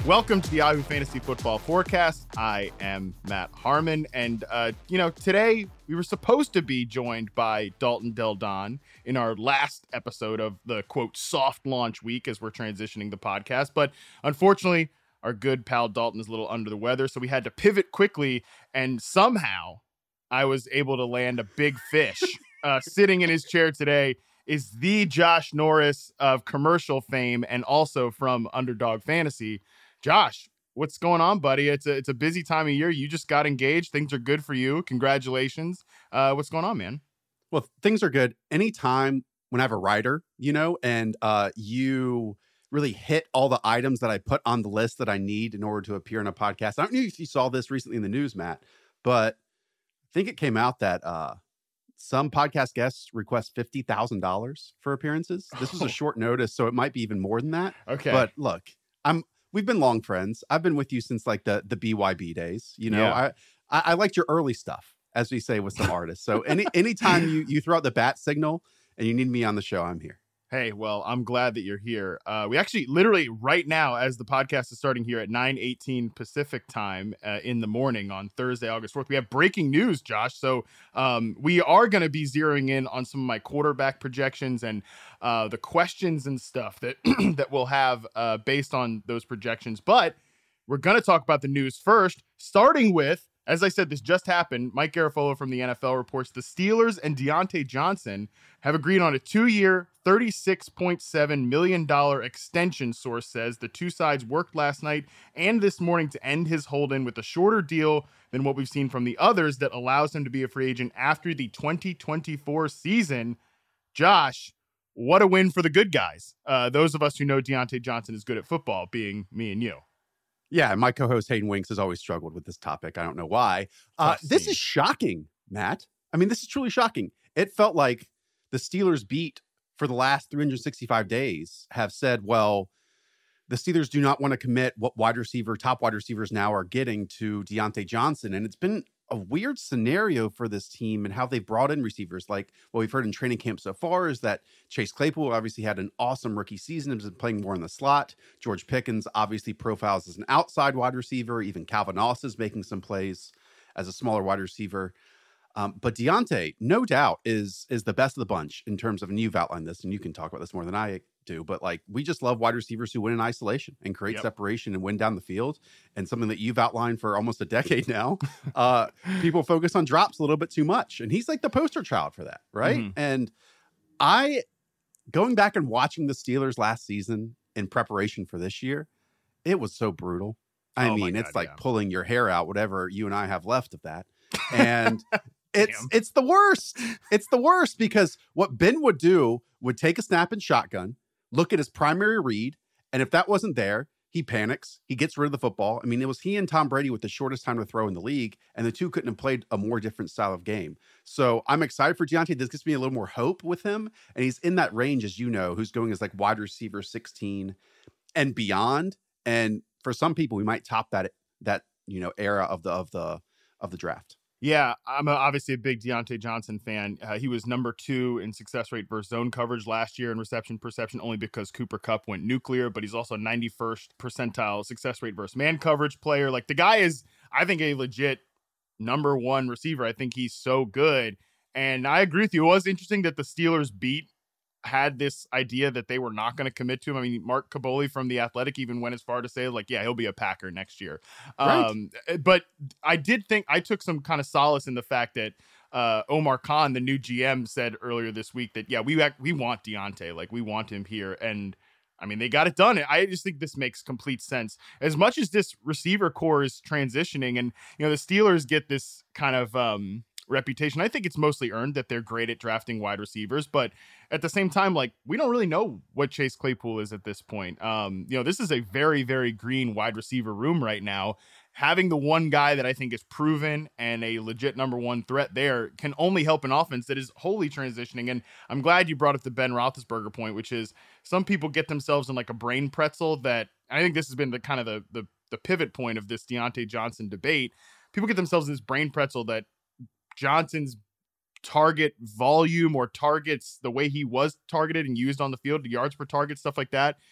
Welcome to the Yahoo Fantasy Football Forecast. I am Matt Harmon, and today we were supposed to be joined by Dalton Del Don in our last episode of the quote soft launch week as we're transitioning the podcast, but unfortunately, our good pal Dalton is a little under the weather, so we had to pivot quickly, and somehow I was able to land a big fish. Sitting in his chair today is the Josh Norris of commercial fame and also from Underdog Fantasy. Josh, what's going on, buddy? It's a busy time of year. You just got engaged. Things are good for you. Congratulations. What's going on, man? Well, things are good. Anytime when I have a writer, and you really hit all the items that I put on the list that I need in order to appear in a podcast. I don't know if you saw this recently in the news, Matt, but I think it came out that some podcast guests request $50,000 for appearances. This was a short notice, so it might be even more than that. Okay. But look, we've been long friends. I've been with you since like the BYB days. Yeah. I liked your early stuff, as we say with some artists. So anytime you throw out the bat signal and you need me on the show, I'm here. Hey, well, I'm glad that you're here. We actually literally right now, as the podcast is starting here at 9:18 Pacific time in the morning on Thursday, August 4th, we have breaking news, Josh. So we are going to be zeroing in on some of my quarterback projections and the questions and stuff that that we'll have based on those projections. But we're going to talk about the news first, starting with, as I said, this just happened. Mike Garafolo from the NFL reports the Steelers and Diontae Johnson have agreed on a 2-year, $36.7 million extension, source says. The two sides worked last night and this morning to end his hold-in with a shorter deal than what we've seen from the others that allows him to be a free agent after the 2024 season. Josh, what a win for the good guys. Those of us who know Diontae Johnson is good at football, being me and you. Yeah, my co-host Hayden Winks has always struggled with this topic. I don't know why. This is shocking, Matt. I mean, this is truly shocking. It felt like the Steelers beat for the last 365 days have said, well, the Steelers do not want to commit what top wide receivers now are getting to Diontae Johnson. And it's been a weird scenario for this team and how they've brought in receivers. Like what we've heard in training camp so far is that Chase Claypool obviously had an awesome rookie season and has been playing more in the slot. George Pickens obviously profiles as an outside wide receiver. Even Calvin Austin is making some plays as a smaller wide receiver. But Diontae, no doubt, is the best of the bunch in terms of, and you've outlined this, and you can talk about this more than I do, but like we just love wide receivers who win in isolation and create separation and win down the field. And something that you've outlined for almost a decade now, people focus on drops a little bit too much. And he's like the poster child for that, right? Mm-hmm. And going back and watching the Steelers last season in preparation for this year, it was so brutal. I mean, it's like pulling your hair out, whatever you and I have left of that. And it's the worst. It's the worst because what Ben would do would take a snap and shotgun, look at his primary read, and if that wasn't there, he panics. He gets rid of the football. I mean, it was he and Tom Brady with the shortest time to throw in the league, and the two couldn't have played a more different style of game. So I'm excited for Diontae. This gives me a little more hope with him, and he's in that range, as you know, who's going as like wide receiver 16 and beyond. And for some people, we might top that era of the draft. Yeah, I'm obviously a big Diontae Johnson fan. He was number 2 in success rate versus zone coverage last year in reception perception, only because Cooper Kupp went nuclear, but he's also 91st percentile success rate versus man coverage player. Like the guy is, I think, a legit number 1 receiver. I think he's so good. And I agree with you. It was interesting that the Steelers had this idea that they were not going to commit to him. I mean, Mark Caboli from The Athletic even went as far to say, like, yeah, he'll be a Packer next year. Right. But I did think I took some kind of solace in the fact that Omar Khan, the new GM, said earlier this week that, yeah, we want Diontae. Like, we want him here. And I mean, they got it done. I just think this makes complete sense. As much as this receiver core is transitioning and, the Steelers get this kind of reputation, I think it's mostly earned that they're great at drafting wide receivers, but at the same time, like, we don't really know what Chase Claypool is at this point. This is a very, very green wide receiver room right now. Having the one guy that I think is proven and a legit number 1 threat there can only help an offense that is wholly transitioning. And I'm glad you brought up the Ben Roethlisberger point, which is some people get themselves in like a brain pretzel that I think this has been the kind of the pivot point of this Diontae Johnson debate. People get themselves in this brain pretzel that Johnson's target volume or targets, the way he was targeted and used on the field, the yards per target, stuff like that,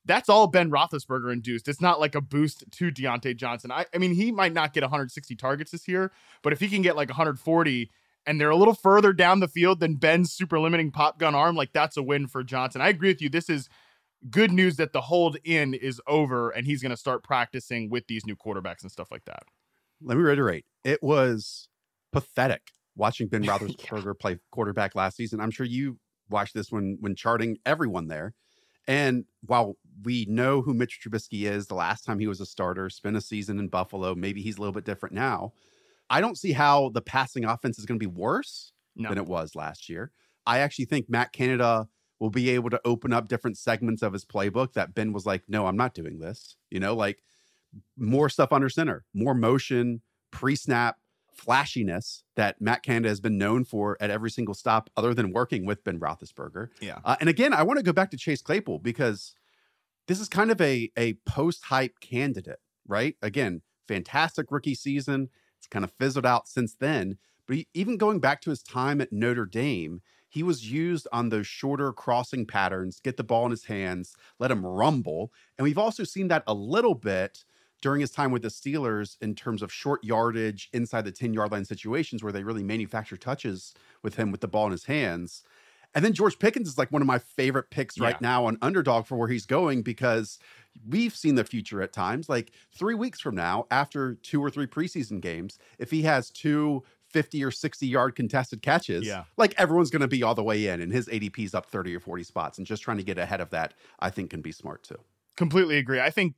that's all Ben Roethlisberger induced. It's not like a boost to Diontae Johnson. I mean, he might not get 160 targets this year, but if he can get like 140 and they're a little further down the field than Ben's super limiting pop gun arm, like that's a win for Johnson. I agree with you. This is good news that the hold in is over and he's going to start practicing with these new quarterbacks and stuff like that. Let me reiterate. It was pathetic watching Ben Roethlisberger play quarterback last season. I'm sure you watched this when charting everyone there. And while we know who Mitch Trubisky is, the last time he was a starter, spent a season in Buffalo, maybe he's a little bit different now. I don't see how the passing offense is going to be worse than it was last year. I actually think Matt Canada will be able to open up different segments of his playbook that Ben was like, no, I'm not doing this. Like more stuff under center, more motion, pre-snap, flashiness that Matt Canada has been known for at every single stop other than working with Ben Roethlisberger. Yeah. And again, I want to go back to Chase Claypool because this is kind of a post-hype candidate, right? Again, fantastic rookie season. It's kind of fizzled out since then. But even going back to his time at Notre Dame, he was used on those shorter crossing patterns, get the ball in his hands, let him rumble. And we've also seen that a little bit during his time with the Steelers in terms of short yardage inside the 10-yard line situations where they really manufacture touches with him with the ball in his hands. And then George Pickens is like one of my favorite picks right now on Underdog for where he's going because we've seen the future at times. Like 3 weeks from now, after 2 or 3 preseason games, if he has 2 50 or 60 yard contested catches, like everyone's going to be all the way in and his ADP's up 30 or 40 spots. And just trying to get ahead of that, I think can be smart too. Completely agree. I think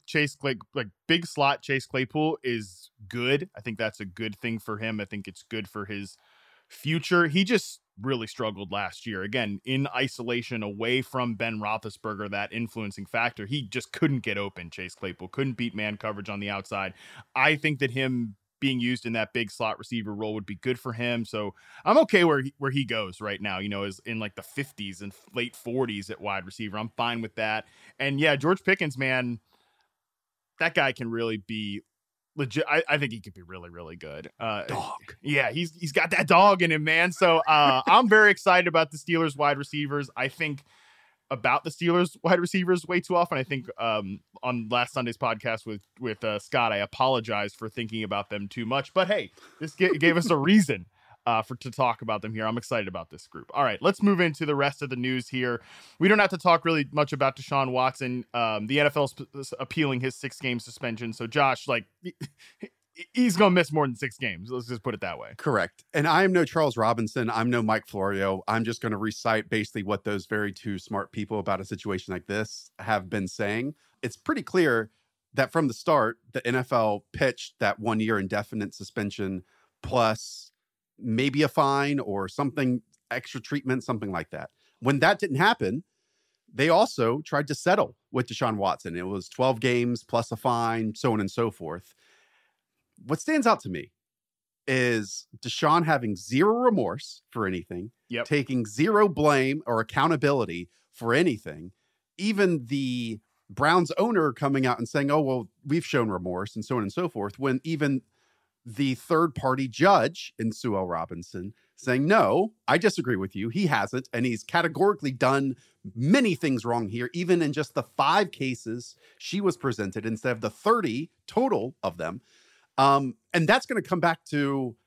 big slot Chase Claypool is good. I think that's a good thing for him. I think it's good for his future. He just really struggled last year. Again, in isolation, away from Ben Roethlisberger, that influencing factor. He just couldn't get open, Chase Claypool. Couldn't beat man coverage on the outside. I think that him being used in that big slot receiver role would be good for him. So I'm okay where he goes right now, is in like the 50s and late 40s at wide receiver. I'm fine with that. And yeah, George Pickens, man, that guy can really be legit. I think he could be really, really good. Dog. Yeah, he's got that dog in him, man. So I'm very excited about the Steelers wide receivers. I think about the Steelers wide receivers way too often. I think on last Sunday's podcast with Scott, I apologized for thinking about them too much. But hey, this gave us a reason to talk about them here. I'm excited about this group. All right, let's move into the rest of the news here. We don't have to talk really much about Deshaun Watson. The NFL's appealing his 6-game suspension. So Josh, he's going to miss more than 6 games. Let's just put it that way. Correct. And I am no Charles Robinson. I'm no Mike Florio. I'm just going to recite basically what those very two smart people about a situation like this have been saying. It's pretty clear that from the start, the NFL pitched that 1-year indefinite suspension plus maybe a fine or something, extra treatment, something like that. When that didn't happen, they also tried to settle with Deshaun Watson. It was 12 games plus a fine, so on and so forth. What stands out to me is Deshaun having zero remorse for anything, taking zero blame or accountability for anything. Even the Browns owner coming out and saying, oh, well, we've shown remorse and so on and so forth, when even the third-party judge in Sue L. Robinson saying, no, I disagree with you. He hasn't, and he's categorically done many things wrong here, even in just the 5 cases she was presented instead of the 30 total of them. And that's going to come back to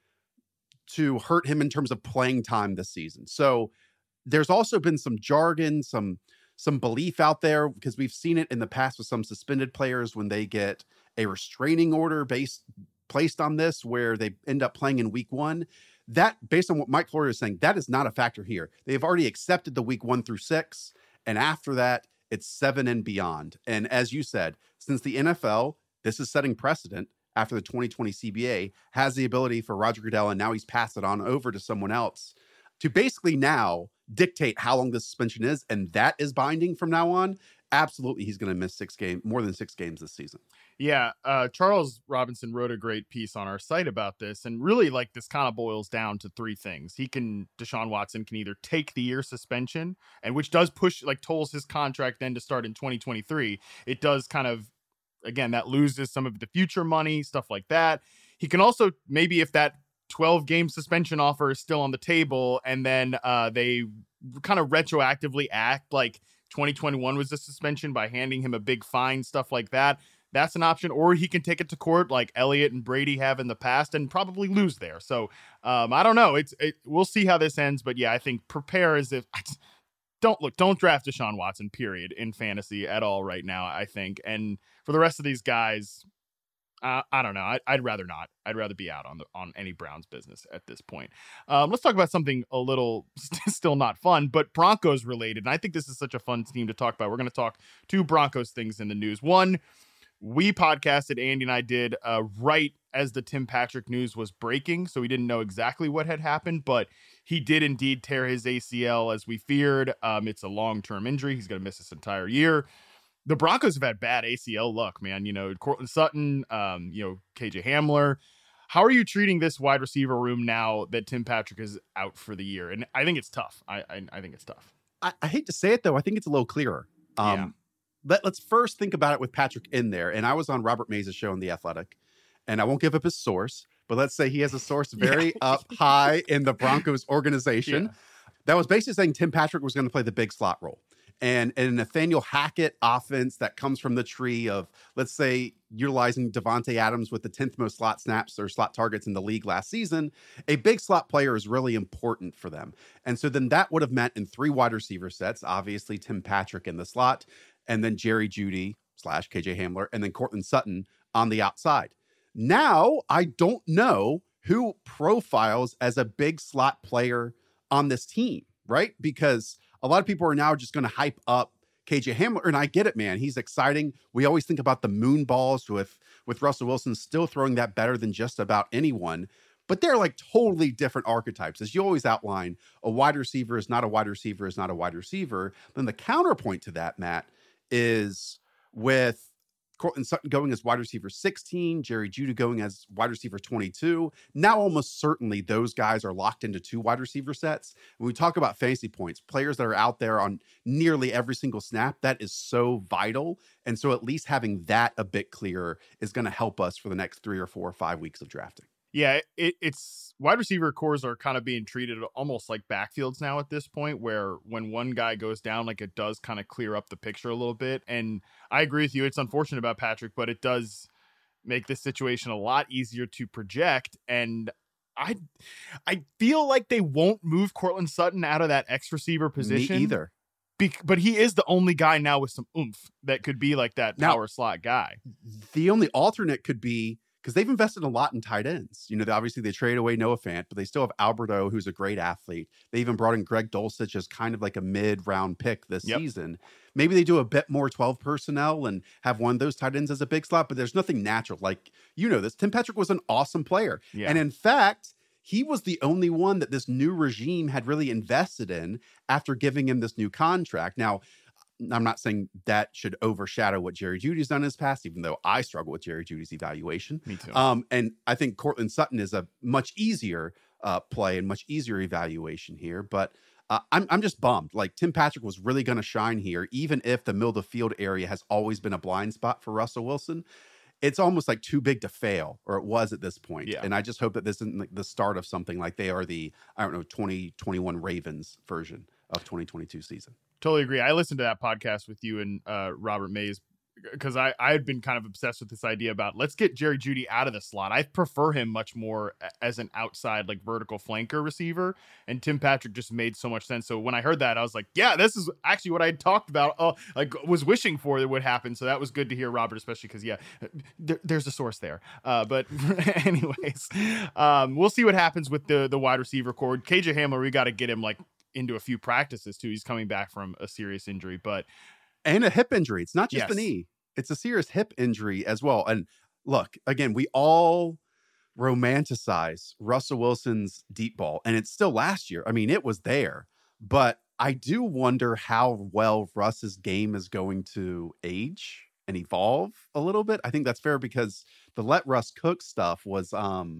hurt him in terms of playing time this season. So there's also been some jargon, some belief out there, because we've seen it in the past with some suspended players when they get a restraining order placed on this, where they end up playing in week 1. That, based on what Mike Florio is saying, that is not a factor here. They've already accepted the week 1 through 6. And after that, it's 7 and beyond. And as you said, since the NFL, this is setting precedent after the 2020 CBA, has the ability for Roger Goodell, and now he's passed it on over to someone else, to basically now dictate how long the suspension is. And that is binding from now on. Absolutely, he's going to miss more than 6 games this season. Yeah, Charles Robinson wrote a great piece on our site about this, and really, this kind of boils down to 3 things. Deshaun Watson can either take the year suspension, and which does push, tolls his contract then to start in 2023. It does kind of, again, that loses some of the future money, stuff like that. He can also, maybe if that 12-game suspension offer is still on the table, and then they kind of retroactively act like 2021 was the suspension by handing him a big fine, stuff like that. That's an option. Or he can take it to court like Elliott and Brady have in the past and probably lose there. So I don't know. We'll see how this ends. But yeah, I think prepare as if don't draft Deshaun Watson, period, in fantasy at all right now, I think. And for the rest of these guys, I don't know. I'd rather not. I'd rather be out on any Browns business at this point. Let's talk about something a little still not fun, but Broncos related. And I think this is such a fun team to talk about. We're going to talk two Broncos things in the news. One, we podcasted, Andy and I did, right as the Tim Patrick news was breaking. So we didn't know exactly what had happened, but he did indeed tear his ACL as we feared. It's a long-term injury. He's going to miss this entire year. The Broncos have had bad ACL luck, man. Courtland Sutton, KJ Hamler. How are you treating this wide receiver room now that Tim Patrick is out for the year? And I think it's tough. I think it's tough. I hate to say it, though. I think it's a little clearer. Let's first think about it with Patrick in there. And I was on Robert Mays' show on The Athletic, and I won't give up his source, but let's say he has a source very up high in the Broncos organization that was basically saying Tim Patrick was going to play the big slot role. And a Nathaniel Hackett offense that comes from the tree of, let's say, utilizing Devontae Adams with the 10th most slot snaps or slot targets in the league last season, a big slot player is really important for them. And so then that would have meant in 3 wide receiver sets, obviously Tim Patrick in the slot, and then Jerry Jeudy / KJ Hamler, and then Courtland Sutton on the outside. Now, I don't know who profiles as a big slot player on this team, right? Because a lot of people are now just going to hype up KJ Hamler, and I get it, man. He's exciting. We always think about the moon balls with Russell Wilson still throwing that better than just about anyone, but they're like totally different archetypes. As you always outline, a wide receiver is not a wide receiver is not a wide receiver. Then the counterpoint to that, Matt, is with Courtland Sutton going as wide receiver 16, Jerry Jeudy going as wide receiver 22. Now, almost certainly those guys are locked into 2 wide receiver sets. When we talk about fantasy points, players that are out there on nearly every single snap, that is so vital. And so at least having that a bit clearer is going to help us for the next 3 or 4 or 5 weeks of drafting. Yeah, it's wide receiver cores are kind of being treated almost like backfields now at this point, where when one guy goes down, like it does kind of clear up the picture a little bit. And I agree with you. It's unfortunate about Patrick, but it does make this situation a lot easier to project. And I feel like they won't move Courtland Sutton out of that X receiver position. Me either. But he is the only guy now with some oomph that could be like that power slot guy. The only alternate could be, because they've invested a lot in tight ends. Obviously they traded away Noah Fant, but they still have Alberto, who's a great athlete. They even brought in Greg Dulcich as kind of like a mid-round pick this season. Maybe they do a bit more 12 personnel and have one of those tight ends as a big slot, but there's nothing natural. Like, this. Tim Patrick was an awesome player. Yeah. And in fact, he was the only one that this new regime had really invested in after giving him this new contract. Now, I'm not saying that should overshadow what Jerry Jeudy's done in his past, even though I struggle with Jerry Jeudy's evaluation. Me too. And I think Courtland Sutton is a much easier play and much easier evaluation here. But I'm just bummed. Like, Tim Patrick was really going to shine here, even if the middle of the field area has always been a blind spot for Russell Wilson. It's almost like too big to fail, or it was at this point. Yeah. And I just hope that this isn't like the start of something like they are the, 2021 Ravens version of 2022 season. Totally agree. I listened to that podcast with you and Robert Mays because I had been kind of obsessed with this idea about let's get Jerry Jeudy out of the slot. I prefer him much more as an outside, like vertical flanker receiver. And Tim Patrick just made so much sense. So when I heard that, I was like, yeah, this is actually what I talked about. Was wishing for that would happen. So that was good to hear, Robert, especially because, there's a source there. But anyways, we'll see what happens with the wide receiver core. KJ Hamler, we got to get him into a few practices too. He's coming back from a serious injury, and a hip injury. It's not just the knee. It's a serious hip injury as well. And look, again, we all romanticize Russell Wilson's deep ball, and it's still last year. I mean, it was there, but I do wonder how well Russ's game is going to age and evolve a little bit. I think that's fair because the let Russ cook stuff was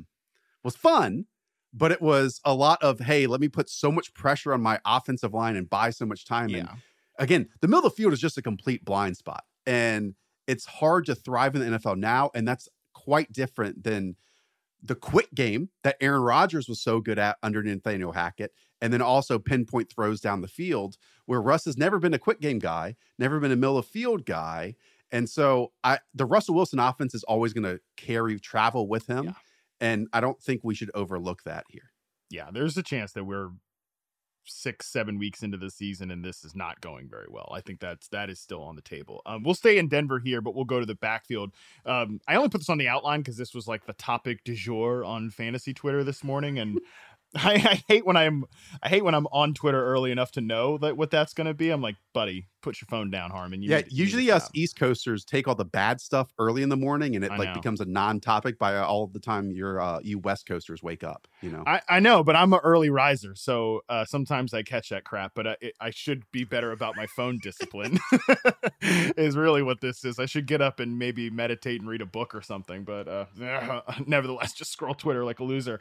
fun, but it was a lot of, hey, let me put so much pressure on my offensive line and buy so much time. Yeah. And again, the middle of the field is just a complete blind spot, and it's hard to thrive in the NFL now. And that's quite different than the quick game that Aaron Rodgers was so good at under Nathaniel Hackett, and then also pinpoint throws down the field, where Russ has never been a quick game guy, never been a middle of field guy. And so the Russell Wilson offense is always going to carry travel with him. Yeah. And I don't think we should overlook that here. Yeah, there's a chance that we're 6-7 weeks into the season and this is not going very well. I think that is still on the table. We'll stay in Denver here, but we'll go to the backfield. I only put this on the outline because this was like the topic du jour on fantasy Twitter this morning, and I hate when I'm on Twitter early enough to know that what that's going to be. I'm like, buddy, put your phone down, Harmon. Usually us East Coasters take all the bad stuff early in the morning, and it becomes a non-topic by all the time you West Coasters wake up. I know, but I'm an early riser, so sometimes I catch that crap. But I should be better about my phone discipline. Is really what this is. I should get up and maybe meditate and read a book or something. But nevertheless, just scroll Twitter like a loser.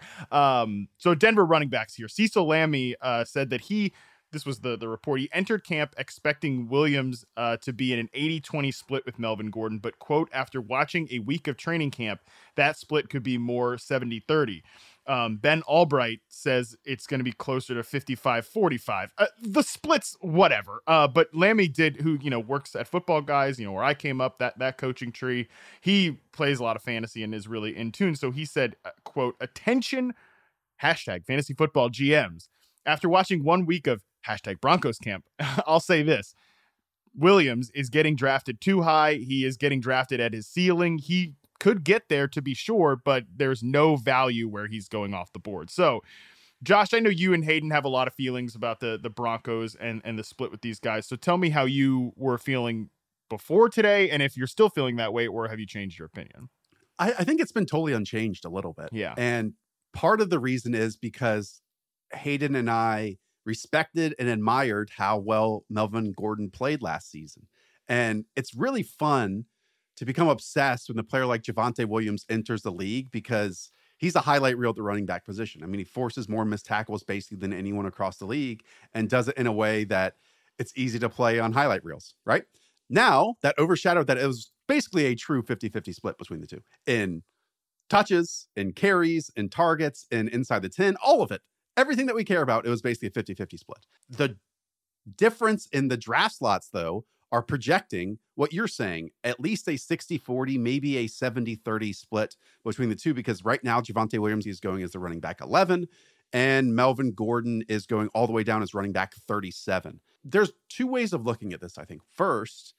So Denver running backs here. Cecil Lammey said that this was the report. He entered camp expecting Williams to be in an 80-20 split with Melvin Gordon, but, quote, after watching a week of training camp, that split could be more 70-30. Ben Albright says it's going to be closer to 55-45. The splits, whatever. But Lammey who works at Football Guys, where I came up, that coaching tree. He plays a lot of fantasy and is really in tune. So he said, quote, attention, hashtag fantasy football GMs. After watching 1 week of hashtag Broncos camp, I'll say this. Williams is getting drafted too high. He is getting drafted at his ceiling. He could get there to be sure, but there's no value where he's going off the board. So, Josh, I know you and Hayden have a lot of feelings about the Broncos and the split with these guys. So tell me how you were feeling before today, and if you're still feeling that way, or have you changed your opinion? I think it's been totally unchanged a little bit. Yeah. And part of the reason is because Hayden and I respected and admired how well Melvin Gordon played last season. And it's really fun to become obsessed when a player like Javonte Williams enters the league, because he's a highlight reel at the running back position. I mean, he forces more missed tackles basically than anyone across the league, and does it in a way that it's easy to play on highlight reels, right? Now, that overshadowed that it was basically a true 50-50 split between the two in touches, in carries, in targets, in inside the 10, all of it. Everything that we care about, it was basically a 50-50 split. The difference in the draft slots, though, are projecting what you're saying, at least a 60-40, maybe a 70-30 split between the two, because right now Javonte Williams is going as the running back 11, and Melvin Gordon is going all the way down as running back 37. There's two ways of looking at this, I think. First,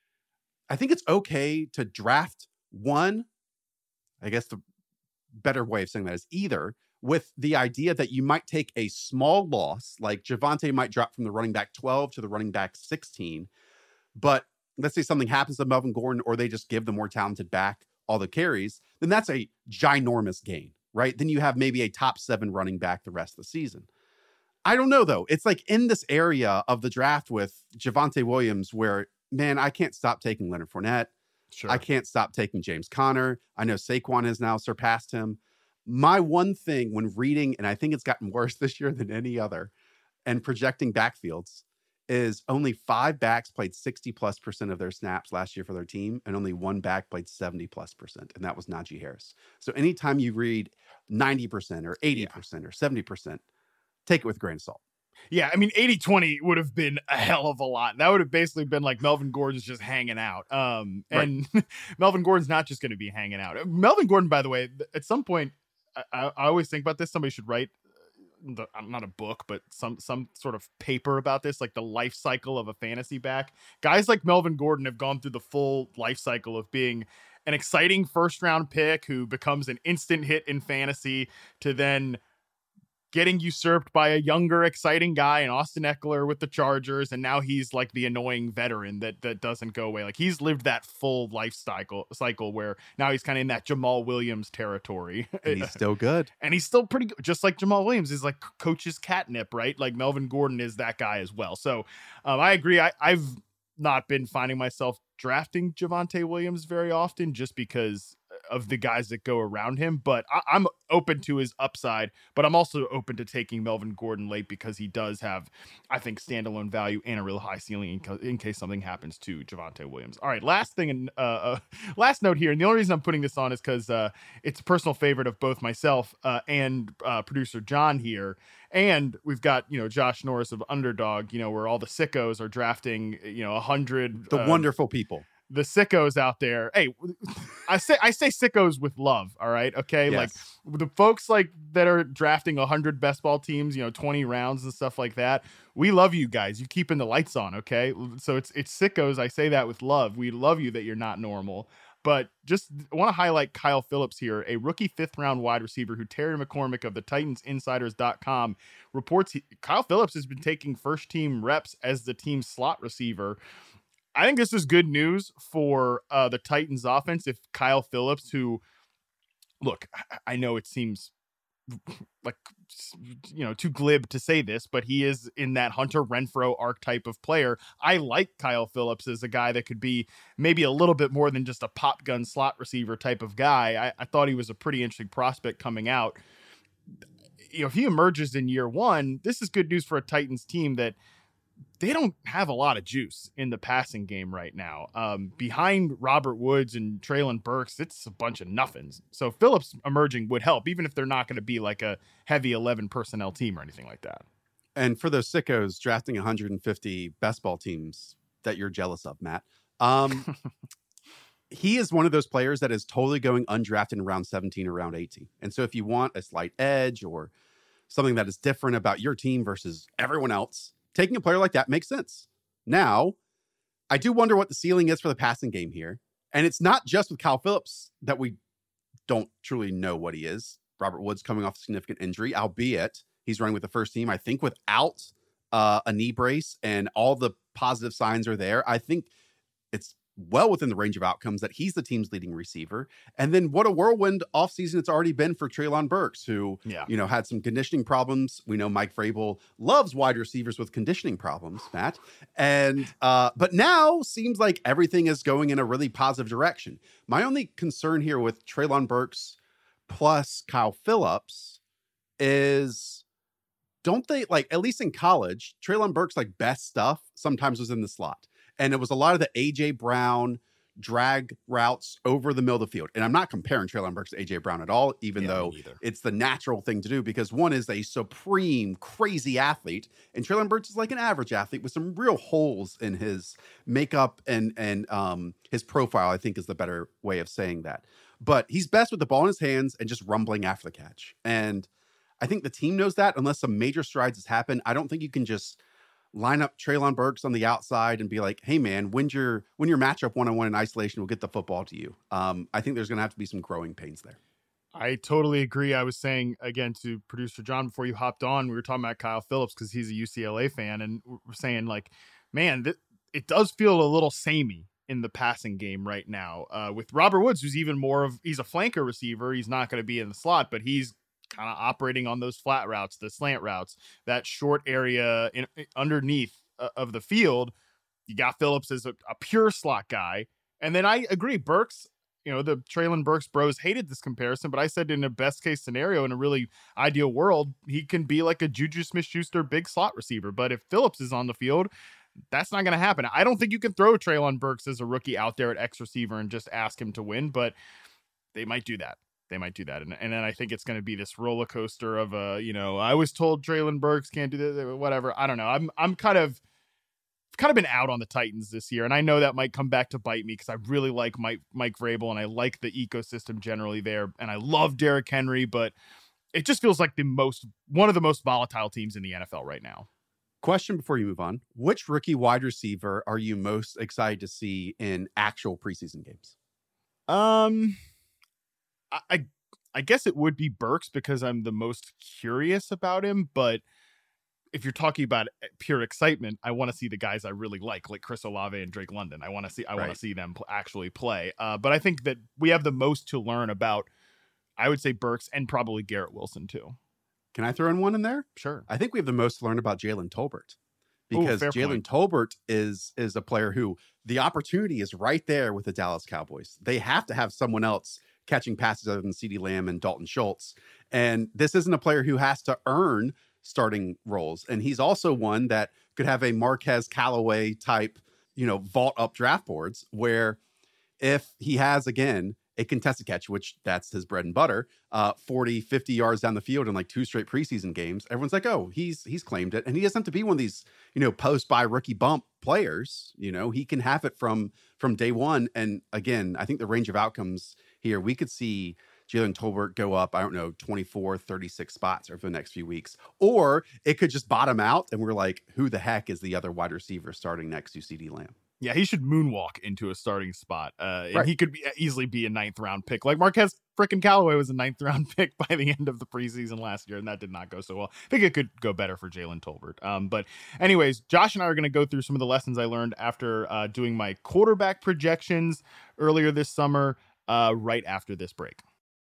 I think it's okay to draft one. I guess the better way of saying that is either with the idea that you might take a small loss, like Javonte might drop from the running back 12 to the running back 16, but let's say something happens to Melvin Gordon, or they just give the more talented back all the carries, then that's a ginormous gain, right? Then you have maybe a top 7 running back the rest of the season. I don't know, though. It's like in this area of the draft with Javonte Williams where, man, I can't stop taking Leonard Fournette. Sure. I can't stop taking James Conner. I know Saquon has now surpassed him. My one thing when reading, and I think it's gotten worse this year than any other, and projecting backfields, is only 5 backs played 60+% of their snaps last year for their team, and only 1 back played 70+%, and that was Najee Harris. So anytime you read 90% or 80% or 70%, take it with a grain of salt. Yeah, I mean, 80-20 would have been a hell of a lot. That would have basically been like Melvin Gordon's just hanging out. And Melvin Gordon's not just going to be hanging out. Melvin Gordon, by the way, at some point, I always think about this. Somebody should write, not a book, but some sort of paper about this, like the life cycle of a fantasy back. Guys like Melvin Gordon have gone through the full life cycle of being an exciting first-round pick who becomes an instant hit in fantasy, to then getting usurped by a younger, exciting guy in Austin Eckler with the Chargers, and now he's like the annoying veteran that doesn't go away. Like, he's lived that full life cycle where now he's kind of in that Jamal Williams territory. And he's still good. And he's still pretty good. Just like Jamal Williams is like coach's catnip, right? Like Melvin Gordon is that guy as well. So I agree. I've not been finding myself drafting Javonte Williams very often, just because of the guys that go around him, but I'm open to his upside, but I'm also open to taking Melvin Gordon late because he does have, I think, standalone value and a real high ceiling in case something happens to Javonte Williams. All right, last thing, and last note here, and the only reason I'm putting this on is because it's a personal favorite of both myself and producer John here. And we've got, Josh Norris of Underdog, where all the sickos are drafting, 100. The wonderful people. The sickos out there. Hey, I say sickos with love. All right. Okay. Yes. Like the folks that are drafting 100 best ball teams, 20 rounds and stuff like that. We love you guys. You keeping the lights on. Okay. So it's sickos. I say that with love. We love you that you're not normal. But just want to highlight Kyle Phillips here, a rookie 5th-round wide receiver who Terry McCormick of the TitansInsiders.com reports Kyle Phillips has been taking first-team reps as the team's slot receiver. I think this is good news for the Titans offense if Kyle Phillips, who, look, I know it seems like, too glib to say this, but he is in that Hunter Renfrow archetype of player. I like Kyle Phillips as a guy that could be maybe a little bit more than just a pop gun slot receiver type of guy. I thought he was a pretty interesting prospect coming out. If he emerges in year one, this is good news for a Titans team that they don't have a lot of juice in the passing game right now. Behind Robert Woods and Treylon Burks, it's a bunch of nothings. So Phillips emerging would help, even if they're not going to be like a heavy 11 personnel team or anything like that. And for those sickos drafting 150 best ball teams that you're jealous of, Matt, he is one of those players that is totally going undrafted in round 17 or round 18. And so if you want a slight edge or something that is different about your team versus everyone else, taking a player like that makes sense. Now, I do wonder what the ceiling is for the passing game here. And it's not just with Kyle Phillips that we don't truly know what he is. Robert Woods coming off a significant injury, albeit he's running with the first team, I think, without a knee brace, and all the positive signs are there. I think it's well within the range of outcomes that he's the team's leading receiver. And then what a whirlwind offseason it's already been for Treylon Burks, who, had some conditioning problems. We know Mike Vrabel loves wide receivers with conditioning problems, Matt. And, but now seems like everything is going in a really positive direction. My only concern here with Treylon Burks plus Kyle Phillips is, don't they, like, at least in college, Treylon Burks' like best stuff sometimes was in the slot. And it was a lot of the A.J. Brown drag routes over the middle of the field. And I'm not comparing Treylon Burks to A.J. Brown at all, even though it's the natural thing to do, because one is a supreme, crazy athlete, and Treylon Burks is like an average athlete with some real holes in his makeup and his profile, I think is the better way of saying that. But he's best with the ball in his hands and just rumbling after the catch. And I think the team knows that unless some major strides has happened. I don't think you can just line up Treylon Burks on the outside and be like, hey, man, when your matchup one-on-one in isolation will get the football to you. I think there's going to have to be some growing pains there. I totally agree. I was saying, again, to producer John, before you hopped on, we were talking about Kyle Phillips because he's a UCLA fan. And we're saying, like, man, it does feel a little samey in the passing game right now with Robert Woods, who's even he's a flanker receiver. He's not going to be in the slot, but he's kind of operating on those flat routes, the slant routes, that short area underneath of the field. You got Phillips as a pure slot guy. And then I agree, Burks, the Treylon Burks bros hated this comparison, but I said in a best case scenario, in a really ideal world, he can be like a Juju Smith-Schuster big slot receiver. But if Phillips is on the field, that's not going to happen. I don't think you can throw Treylon Burks as a rookie out there at X receiver and just ask him to win, but they might do that. And then I think it's going to be this roller coaster of I was told Treylon Burks can't do this, whatever. I don't know. I'm kind of been out on the Titans this year. And I know that might come back to bite me because I really like Mike Vrabel and I like the ecosystem generally there. And I love Derrick Henry, but it just feels like one of the most volatile teams in the NFL right now. Question before you move on. Which rookie wide receiver are you most excited to see in actual preseason games? I guess it would be Burks because I'm the most curious about him. But if you're talking about pure excitement, I want to see the guys I really like Chris Olave and Drake London. I want to see them actually play. But I think that we have the most to learn about, I would say, Burks and probably Garrett Wilson too. Can I throw in one in there? Sure. I think we have the most to learn about Jalen Tolbert, because Jalen Tolbert is a player who the opportunity is right there with the Dallas Cowboys. They have to have someone else catching passes other than CeeDee Lamb and Dalton Schultz. And this isn't a player who has to earn starting roles. And he's also one that could have a Marquez Callaway type, vault up draft boards where if he has, again, a contested catch, which that's his bread and butter, 40, 50 yards down the field in like 2 straight preseason games, everyone's like, oh, he's claimed it. And he doesn't have to be one of these, post-by rookie bump players. He can have it from day one. And again, I think the range of outcomes here, we could see Jalen Tolbert go up, 24, 36 spots over the next few weeks. Or it could just bottom out and we're like, who the heck is the other wide receiver starting next to CeeDee Lamb? Yeah, he should moonwalk into a starting spot. And right. He could easily be a 9th round pick. Like Marquez frickin' Callaway was a 9th round pick by the end of the preseason last year, and that did not go so well. I think it could go better for Jalen Tolbert. But anyways, Josh and I are going to go through some of the lessons I learned after doing my quarterback projections earlier this summer, right after this break.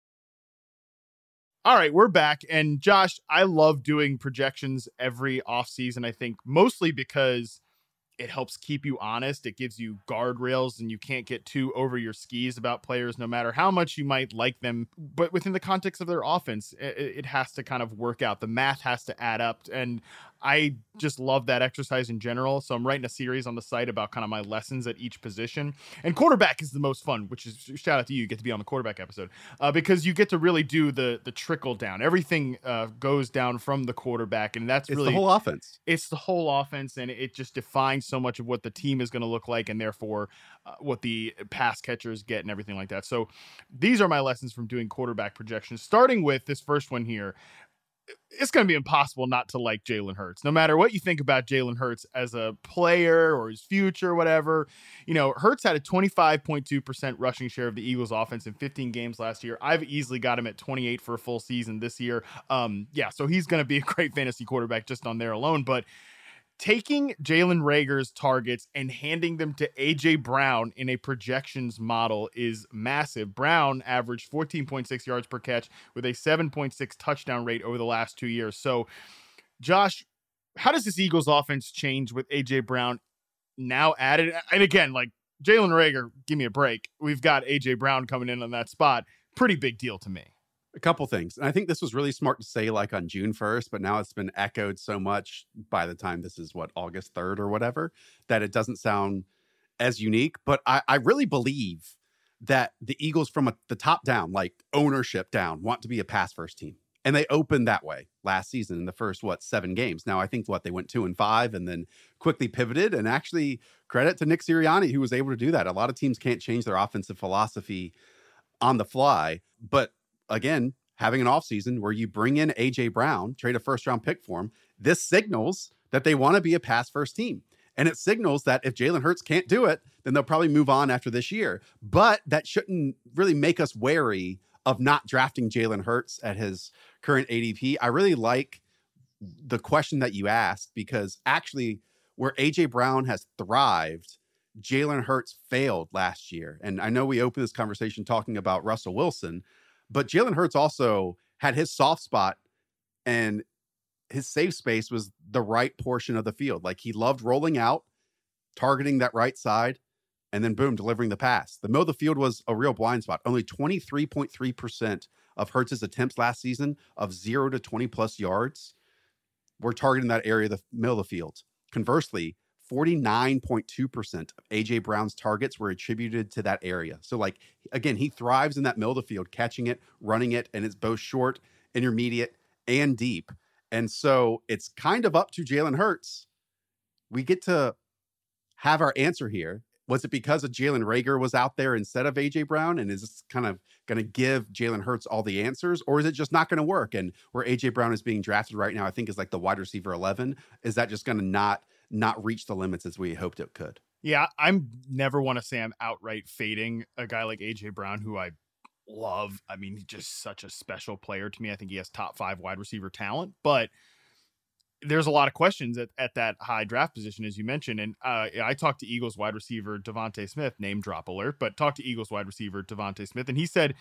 All right, we're back. And Josh, I love doing projections every offseason, I think mostly because it helps keep you honest. It gives you guardrails and you can't get too over your skis about players, no matter how much you might like them. But within the context of their offense, it has to kind of work out. The math has to add up. And I just love that exercise in general. So I'm writing a series on the site about kind of my lessons at each position. And quarterback is the most fun, which is shout out to you. You get to be on the quarterback episode because you get to really do the trickle down. Everything goes down from the quarterback. And it's really the whole offense. It's the whole offense. And it just defines so much of what the team is going to look like and therefore what the pass catchers get and everything like that. So these are my lessons from doing quarterback projections, starting with this first one here. It's going to be impossible not to like Jalen Hurts. No matter what you think about Jalen Hurts as a player or his future, whatever, Hurts had a 25.2% rushing share of the Eagles offense in 15 games last year. I've easily got him at 28 for a full season this year. So he's going to be a great fantasy quarterback just on there alone. But taking Jalen Reagor's targets and handing them to A.J. Brown in a projections model is massive. Brown averaged 14.6 yards per catch with a 7.6 touchdown rate over the last 2 years. So, Josh, how does this Eagles offense change with A.J. Brown now added? And again, like Jalen Reagor, give me a break. We've got A.J. Brown coming in on that spot. Pretty big deal to me. A couple things. And I think this was really smart to say like on June 1st, but now it's been echoed so much by the time this is August 3rd or whatever, that it doesn't sound as unique. But I really believe that the Eagles from the top down, like ownership down, want to be a pass first team. And they opened that way last season in the first, 7 games. Now, I think they went 2-5 and then quickly pivoted, and actually credit to Nick Sirianni, who was able to do that. A lot of teams can't change their offensive philosophy on the fly, but again, having an offseason where you bring in A.J. Brown, trade a first-round pick for him, this signals that they want to be a pass-first team. And it signals that if Jalen Hurts can't do it, then they'll probably move on after this year. But that shouldn't really make us wary of not drafting Jalen Hurts at his current ADP. I really like the question that you asked because actually where A.J. Brown has thrived, Jalen Hurts failed last year. And I know we opened this conversation talking about Russell Wilson, but Jalen Hurts also had his soft spot and his safe space was the right portion of the field. Like he loved rolling out, targeting that right side, and then boom, delivering the pass. The middle of the field was a real blind spot. Only 23.3% of Hurts's attempts last season of 0 to 20 plus yards were targeting that area of the middle of the field. Conversely, 49.2% of A.J. Brown's targets were attributed to that area. So like, again, he thrives in that middle of the field, catching it, running it, and it's both short, intermediate, and deep. And so it's kind of up to Jalen Hurts. We get to have our answer here. Was it because of Jalen Reagor was out there instead of A.J. Brown? And is this kind of going to give Jalen Hurts all the answers? Or is it just not going to work? And where A.J. Brown is being drafted right now, I think is like the wide receiver 11. Is that just going to not reach the limits as we hoped it could? Yeah, I'm never want to say I'm outright fading a guy like A.J. Brown, who I love. I mean, he's just such a special player to me. I think he has top 5 wide receiver talent, but there's a lot of questions at that high draft position, as you mentioned. And I talked to Eagles wide receiver Devontae Smith, name drop alert, but talked to Eagles wide receiver Devontae Smith. And he said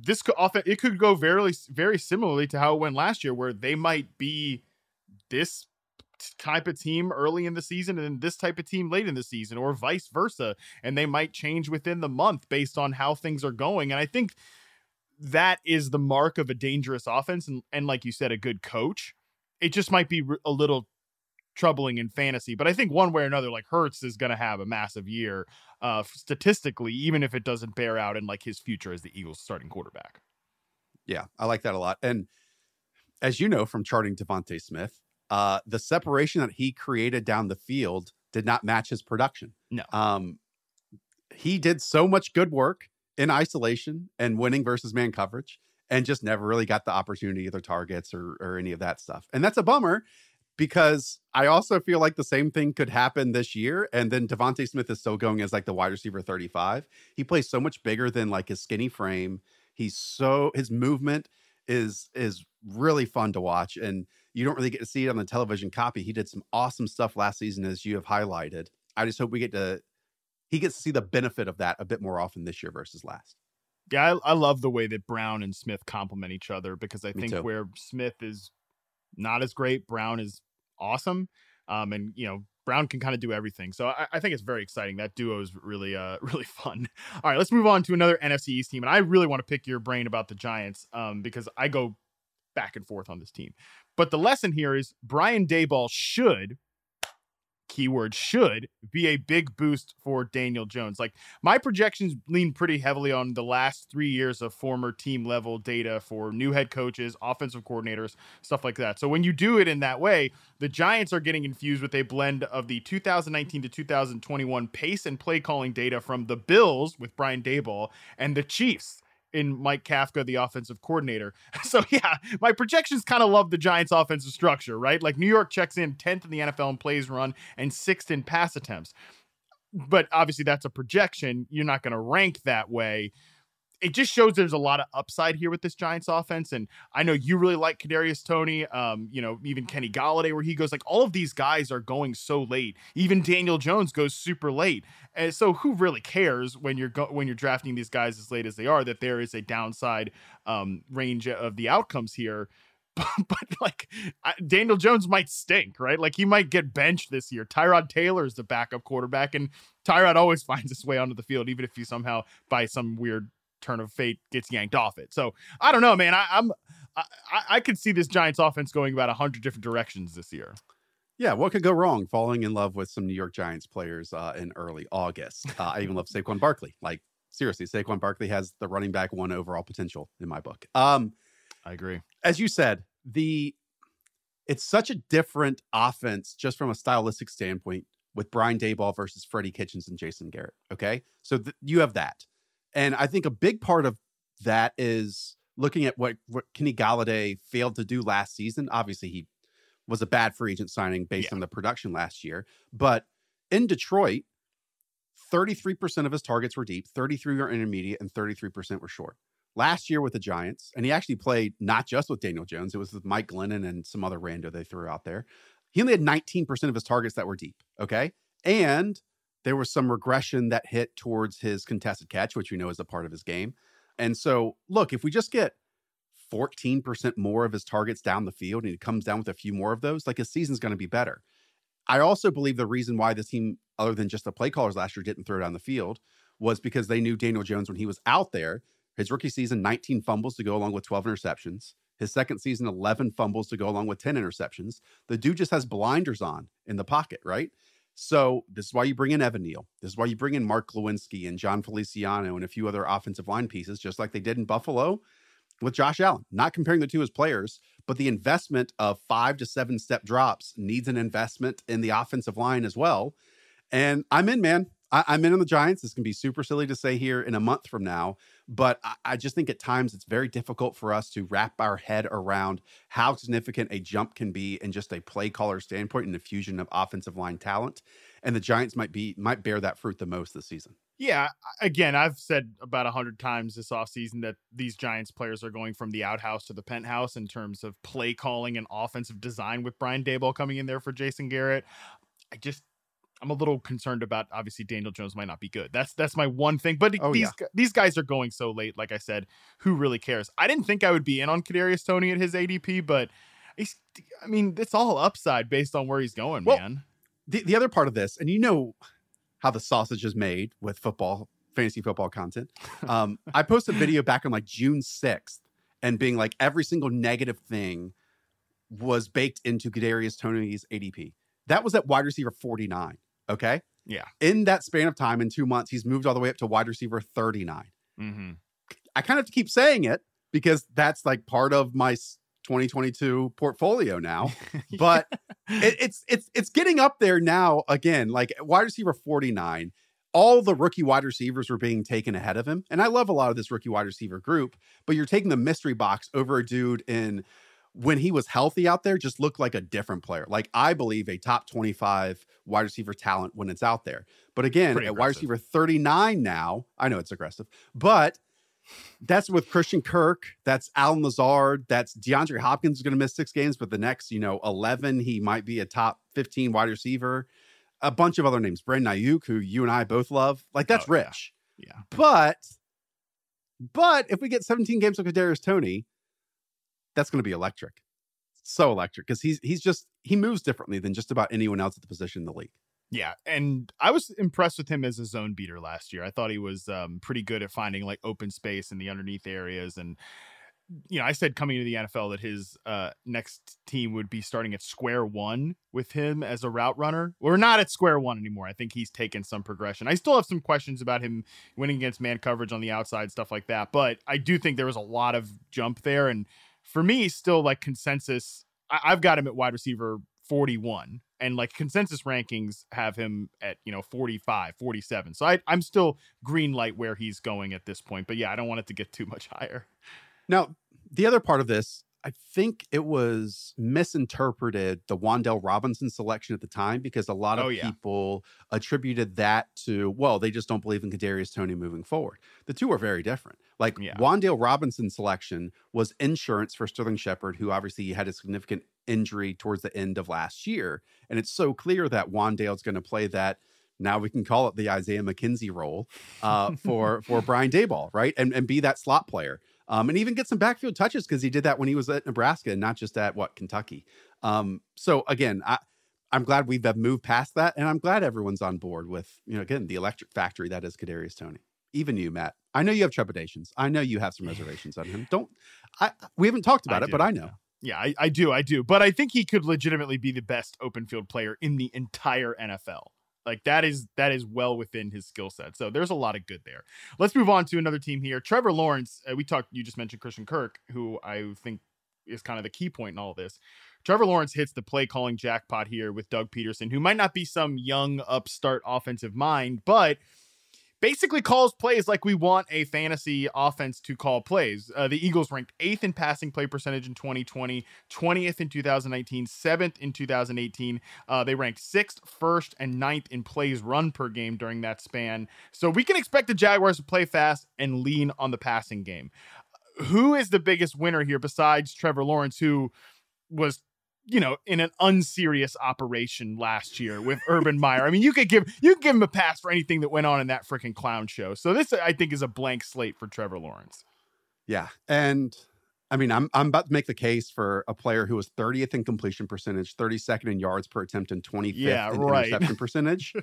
it could go very, very similarly to how it went last year, where they might be this type of team early in the season and this type of team late in the season, or vice versa. And they might change within the month based on how things are going. And I think that is the mark of a dangerous offense. And like you said, a good coach. It just might be a little troubling in fantasy, but I think one way or another, like Hurts is going to have a massive year statistically, even if it doesn't bear out in like his future as the Eagles starting quarterback. Yeah, I like that a lot. And as you know, from charting Devontae Smith, the separation that he created down the field did not match his production. No. He did so much good work in isolation and winning versus man coverage and just never really got the opportunity, either targets or any of that stuff. And that's a bummer because I also feel like the same thing could happen this year. And then Devontae Smith is still going as like the wide receiver 35. He plays so much bigger than like his skinny frame. His movement is really fun to watch. And you don't really get to see it on the television copy. He did some awesome stuff last season, as you have highlighted. I just hope he gets to see the benefit of that a bit more often this year versus last. Yeah, I love the way that Brown and Smith complement each other, because I think where Smith is not as great, Brown is awesome. And, you know, Brown can kind of do everything. So I think it's very exciting. That duo is really, really fun. All right, let's move on to another NFC East team. And I really want to pick your brain about the Giants because I go back and forth on this team. But the lesson here is Brian Daboll should, keyword should, be a big boost for Daniel Jones. Like, my projections lean pretty heavily on the last 3 years of former team level data for new head coaches, offensive coordinators, stuff like that. So when you do it in that way, the Giants are getting infused with a blend of the 2019 to 2021 pace and play calling data from the Bills with Brian Daboll and the Chiefs in Mike Kafka, the offensive coordinator. So yeah, my projections kind of love the Giants offensive structure, right? Like New York checks in 10th in the NFL in plays run and 6th in pass attempts. But obviously that's a projection. You're not going to rank that way. It just shows there's a lot of upside here with this Giants offense. And I know you really like Kadarius Toney, even Kenny Golladay, where he goes, like, all of these guys are going so late. Even Daniel Jones goes super late. And so who really cares when you're drafting these guys as late as they are, that there is a downside range of the outcomes here. But like Daniel Jones might stink, right? Like he might get benched this year. Tyrod Taylor is the backup quarterback, and Tyrod always finds his way onto the field, even if he somehow by some weird turn of fate gets yanked off it. So I don't know, man. I could see this Giants offense going about 100 different directions this year. Yeah, what could go wrong? Falling in love with some New York Giants players in early August. I even love Saquon Barkley. Like, seriously, Saquon Barkley has the running back 1 overall potential in my book. I agree. As you said, it's such a different offense just from a stylistic standpoint with Brian Daboll versus Freddie Kitchens and Jason Garrett. Okay, so you have that. And I think a big part of that is looking at what Kenny Golladay failed to do last season. Obviously, he was a bad free agent signing based on the production last year. But in Detroit, 33% of his targets were deep, 33% were intermediate, and 33% were short. Last year with the Giants, and he actually played not just with Daniel Jones, it was with Mike Glennon and some other rando they threw out there. He only had 19% of his targets that were deep, okay? And there was some regression that hit towards his contested catch, which we know is a part of his game. And so, look, if we just get 14% more of his targets down the field and he comes down with a few more of those, like his season's going to be better. I also believe the reason why this team, other than just the play callers last year, didn't throw down the field was because they knew Daniel Jones when he was out there. His rookie season, 19 fumbles to go along with 12 interceptions. His second season, 11 fumbles to go along with 10 interceptions. The dude just has blinders on in the pocket, right? So this is why you bring in Evan Neal. This is why you bring in Mark Lewinsky and John Feliciano and a few other offensive line pieces, just like they did in Buffalo with Josh Allen. Not comparing the two as players, but the investment of 5 to 7 step drops needs an investment in the offensive line as well. And I'm in, man. I'm in on the Giants. This can be super silly to say here in a month from now, but I just think at times it's very difficult for us to wrap our head around how significant a jump can be in just a play caller standpoint and the fusion of offensive line talent. And the Giants might bear that fruit the most this season. Yeah, again, I've said about 100 times this offseason that these Giants players are going from the outhouse to the penthouse in terms of play calling and offensive design with Brian Daboll coming in there for Jason Garrett. I'm a little concerned about, obviously, Daniel Jones might not be good. That's my one thing. But these guys are going so late, like I said, who really cares? I didn't think I would be in on Kadarius Toney at his ADP, but it's all upside based on where he's going, man. The other part of this, and you know how the sausage is made with football fantasy football content. I posted a video back on like June 6th and being like every single negative thing was baked into Kadarius Toney's ADP. That was at wide receiver 49. Okay. Yeah. In that span of time, in 2 months, he's moved all the way up to wide receiver 39. Mm-hmm. I kind of have to keep saying it because that's like part of my 2022 portfolio now. But it's getting up there now again, like wide receiver 49. All the rookie wide receivers were being taken ahead of him. And I love a lot of this rookie wide receiver group, but you're taking the mystery box over a dude in when he was healthy out there, just looked like a different player. Like I believe a top 25 wide receiver talent when it's out there. But again, at wide receiver 39 now, I know it's aggressive, but that's with Christian Kirk. That's Allen Lazard. That's DeAndre Hopkins is going to miss 6 games, but the next, 11, he might be a top 15 wide receiver. A bunch of other names, Brandon Ayuk, who you and I both love. Like that's rich. Yeah. But if we get 17 games of Kadarius Toney, that's going to be electric. So electric because he moves differently than just about anyone else at the position in the league. Yeah, and I was impressed with him as a zone beater last year. I thought he was pretty good at finding like open space in the underneath areas. And, I said coming into the NFL that his next team would be starting at square one with him as a route runner. We're not at square one anymore. I think he's taken some progression. I still have some questions about him winning against man coverage on the outside, stuff like that. But I do think there was a lot of jump there. And for me, still like consensus, I've got him at wide receiver 41 and like consensus rankings have him at 45, 47. So I'm still green light where he's going at this point, but yeah, I don't want it to get too much higher. Now, the other part of this, I think it was misinterpreted, the Wan'Dale Robinson selection at the time, because a lot of people attributed that to, well, they just don't believe in Kadarius Toney moving forward. The two are very different. Like Wan'Dale Robinson selection was insurance for Sterling Shepard, who obviously had a significant injury towards the end of last year. And it's so clear that Wan'Dale's going to play that. Now we can call it the Isaiah McKenzie role for Brian Daboll, right? And be that slot player. And even get some backfield touches because he did that when he was at Nebraska and not just at Kentucky. So again, I'm glad we've moved past that, and I'm glad everyone's on board with again the electric factory that is Kadarius Toney. Even you, Matt. I know you have trepidations. I know you have some reservations on him. We haven't talked about it, but I know. Yeah, I do. But I think he could legitimately be the best open field player in the entire NFL. Like that is well within his skill set. So there's a lot of good there. Let's move on to another team here. Trevor Lawrence. You just mentioned Christian Kirk, who I think is kind of the key point in all this. Trevor Lawrence hits the play calling jackpot here with Doug Peterson, who might not be some young upstart offensive mind, but basically calls plays like we want a fantasy offense to call plays. The Eagles ranked 8th in passing play percentage in 2020, 20th in 2019, 7th in 2018. They ranked 6th, 1st, and 9th in plays run per game during that span. So we can expect the Jaguars to play fast and lean on the passing game. Who is the biggest winner here besides Trevor Lawrence, who was in an unserious operation last year with Urban Meyer? I mean, you could give him a pass for anything that went on in that freaking clown show. So this, I think, is a blank slate for Trevor Lawrence. Yeah. And I mean, I'm about to make the case for a player who was 30th in completion percentage, 32nd in yards per attempt, and 25th in interception percentage.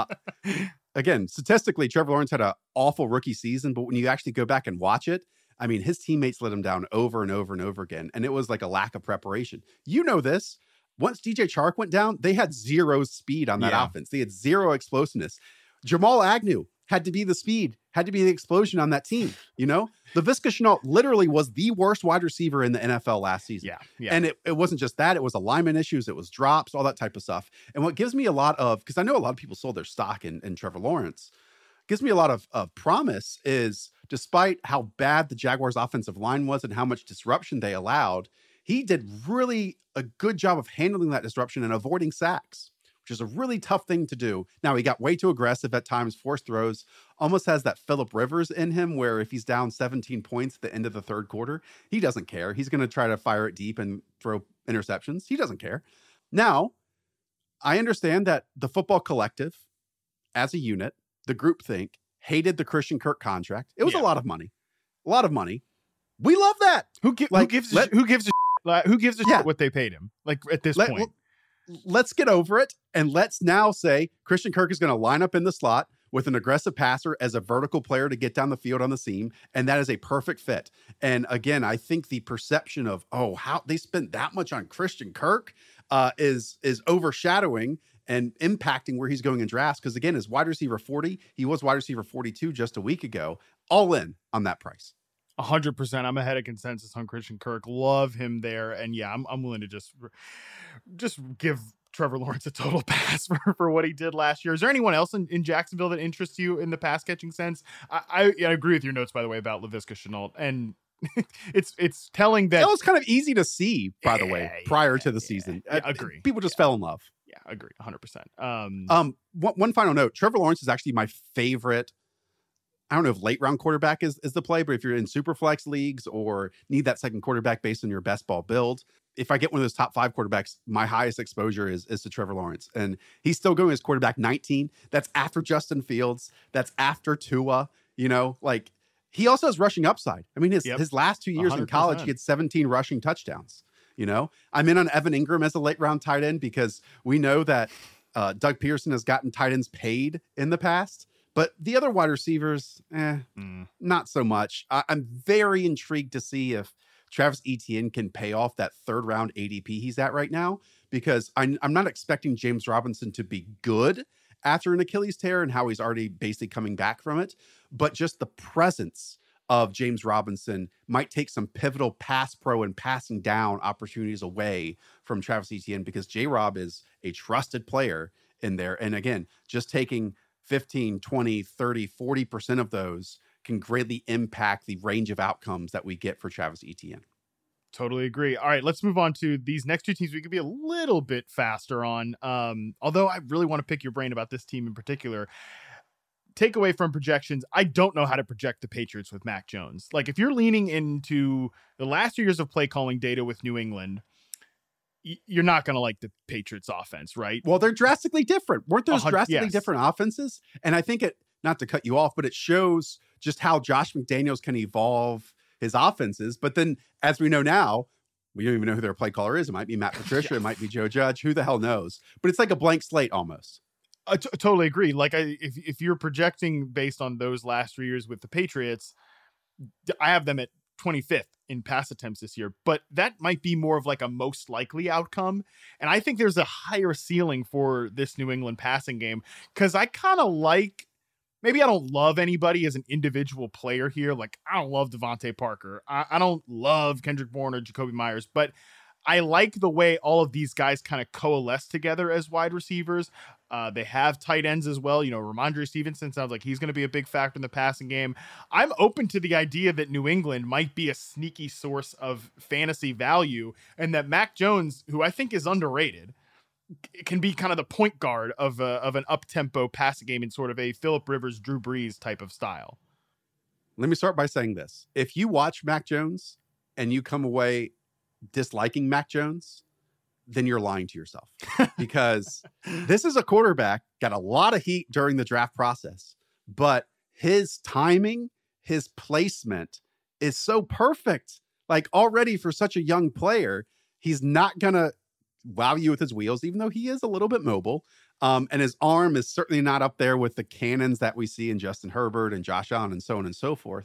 Again, statistically, Trevor Lawrence had an awful rookie season, but when you actually go back and watch it, I mean, his teammates let him down over and over and over again. And it was like a lack of preparation. You know this. Once DJ Chark went down, they had zero speed on that offense. They had zero explosiveness. Jamal Agnew had to be the speed, had to be the explosion on that team. Laviska Shenault literally was the worst wide receiver in the NFL last season. Yeah. And it wasn't just that. It was alignment issues. It was drops, all that type of stuff. And what gives me a lot of, because I know a lot of people sold their stock in Trevor Lawrence, gives me a lot of promise is, despite how bad the Jaguars offensive line was and how much disruption they allowed, he did really a good job of handling that disruption and avoiding sacks, which is a really tough thing to do. Now, he got way too aggressive at times, forced throws, almost has that Phillip Rivers in him, where if he's down 17 points at the end of the third quarter, he doesn't care. He's going to try to fire it deep and throw interceptions. He doesn't care. Now, I understand that the football collective, as a unit, the groupthink, hated the Christian Kirk contract. It was a lot of money. We love that. Who gives a shit what they paid him? Like at this point, let's get over it, and let's now say Christian Kirk is going to line up in the slot with an aggressive passer as a vertical player to get down the field on the seam, and that is a perfect fit. And again, I think the perception of, oh, how they spent that much on Christian Kirk is overshadowing and impacting where he's going in drafts. Because again, as wide receiver 40, he was wide receiver 42 just a week ago. All in on that price. 100%. I'm ahead of consensus on Christian Kirk. Love him there. And yeah, I'm willing to just give Trevor Lawrence a total pass for what he did last year. Is there anyone else in Jacksonville that interests you in the pass catching sense? I agree with your notes, by the way, about Laviska Shenault. And it's telling that was kind of easy to see, by the way, prior to the season. Yeah, agree. People just fell in love. Yeah, agree. 100%. One final note. Trevor Lawrence is actually my favorite. I don't know if late round quarterback is the play, but if you're in super flex leagues or need that second quarterback based on your best ball build, if I get one of those top 5 quarterbacks, my highest exposure is to Trevor Lawrence. And he's still going as quarterback 19. That's after Justin Fields. That's after Tua. Like he also has rushing upside. I mean, his last 2 years 100%. In college, he had 17 rushing touchdowns. I'm in on Evan Ingram as a late round tight end because we know that Doug Peterson has gotten tight ends paid in the past. But the other wide receivers, not so much. I'm very intrigued to see if Travis Etienne can pay off that 3rd round ADP he's at right now, because I'm not expecting James Robinson to be good after an Achilles tear and how he's already basically coming back from it. But just the presence of James Robinson might take some pivotal pass pro and passing down opportunities away from Travis Etienne, because J-Rob is a trusted player in there. And again, just taking 15, 20, 30, 40% of those can greatly impact the range of outcomes that we get for Travis Etienne. Totally agree. All right, let's move on to these next 2 teams we could be a little bit faster on. Although I really want to pick your brain about this team in particular. Takeaway from projections, I don't know how to project the Patriots with Mac Jones. Like, if you're leaning into the last 2 years of play calling data with New England, you're not going to like the Patriots offense, right? Well, they're drastically different. Weren't those drastically different offenses? And I think not to cut you off, but it shows just how Josh McDaniels can evolve his offenses. But then, as we know now, we don't even know who their play caller is. It might be Matt Patricia. It might be Joe Judge. Who the hell knows? But it's like a blank slate almost. I totally agree. Like, if you're projecting based on those last 3 years with the Patriots, I have them at 25th in pass attempts this year, but that might be more of like a most likely outcome. And I think there's a higher ceiling for this New England passing game, because I kind of like, maybe I don't love anybody as an individual player here. Like, I don't love Devontae Parker. I don't love Kendrick Bourne or Jacoby Myers, but I like the way all of these guys kind of coalesce together as wide receivers. They have tight ends as well. Ramondre Stevenson sounds like he's going to be a big factor in the passing game. I'm open to the idea that New England might be a sneaky source of fantasy value, and that Mac Jones, who I think is underrated, can be kind of the point guard of an up-tempo passing game in sort of a Phillip Rivers, Drew Brees type of style. Let me start by saying this. If you watch Mac Jones and you come away disliking Mac Jones, then you're lying to yourself, because this is a quarterback, got a lot of heat during the draft process, but his timing, his placement is so perfect. Like, already for such a young player, he's not going to wow you with his wheels, even though he is a little bit mobile. And his arm is certainly not up there with the cannons that we see in Justin Herbert and Josh Allen and so on and so forth.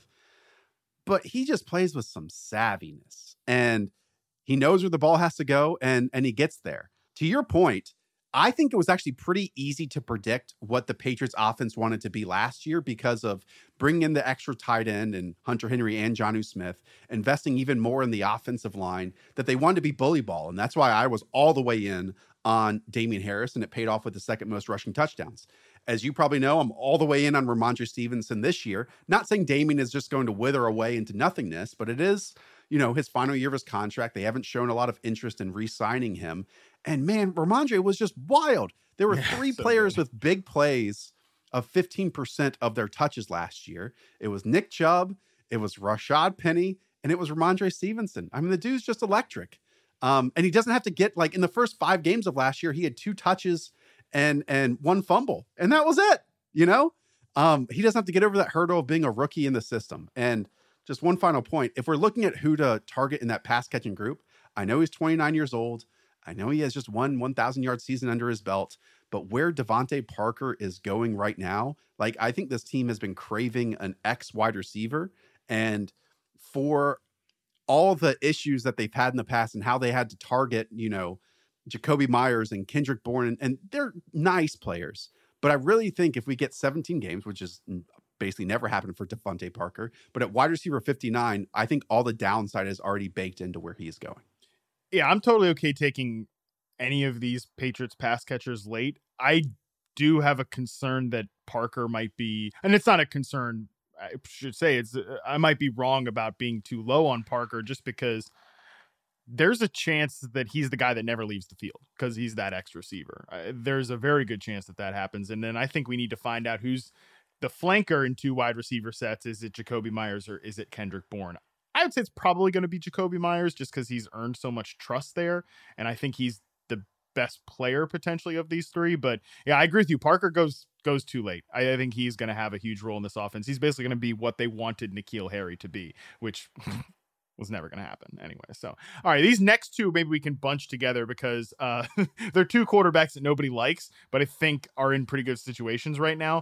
But he just plays with some savviness, and he knows where the ball has to go, and he gets there. To your point, I think it was actually pretty easy to predict what the Patriots offense wanted to be last year, because of bringing in the extra tight end and Hunter Henry and Jonnu Smith, investing even more in the offensive line, that they wanted to be bully ball. And that's why I was all the way in on Damian Harris, and it paid off with the 2nd most rushing touchdowns. As you probably know, I'm all the way in on Ramondre Stevenson this year. Not saying Damian is just going to wither away into nothingness, but it is, his final year of his contract. They haven't shown a lot of interest in re-signing him. And man, Ramondre was just wild. There were 3 players with big plays of 15% of their touches last year. It was Nick Chubb, it was Rashad Penny, and it was Ramondre Stevenson. I mean, the dude's just electric. And he doesn't have to get, like, in the first 5 games of last year, he had 2 touches and 1 fumble. And that was it, He doesn't have to get over that hurdle of being a rookie in the system. And just one final point. If we're looking at who to target in that pass catching group, I know he's 29 years old. I know he has just one 1,000-yard season under his belt, but where Devontae Parker is going right now, like I think this team has been craving an X wide receiver, and for all the issues that they've had in the past and how they had to target, Jakobi Meyers and Kendrick Bourne, and they're nice players. But I really think if we get 17 games, which is basically never happened for Devontae Parker, but at wide receiver 59, I think all the downside is already baked into where he is going. Yeah, I'm totally okay taking any of these Patriots pass catchers late. I do have a concern that Parker might be, and it's not a concern, I should say, I might be wrong about being too low on Parker just because there's a chance that he's the guy that never leaves the field because he's that X receiver. There's a very good chance that happens. And then I think we need to find out who's the flanker in 2 wide receiver sets. Is it Jakobi Meyers or is it Kendrick Bourne? I would say it's probably going to be Jakobi Meyers just because he's earned so much trust there. And I think he's the best player potentially of these 3. But yeah, I agree with you. Parker goes too late. I think he's going to have a huge role in this offense. He's basically going to be what they wanted N'Keal Harry to be, which was never going to happen anyway. So, all right, these next 2, maybe we can bunch together because they're 2 quarterbacks that nobody likes, but I think are in pretty good situations right now.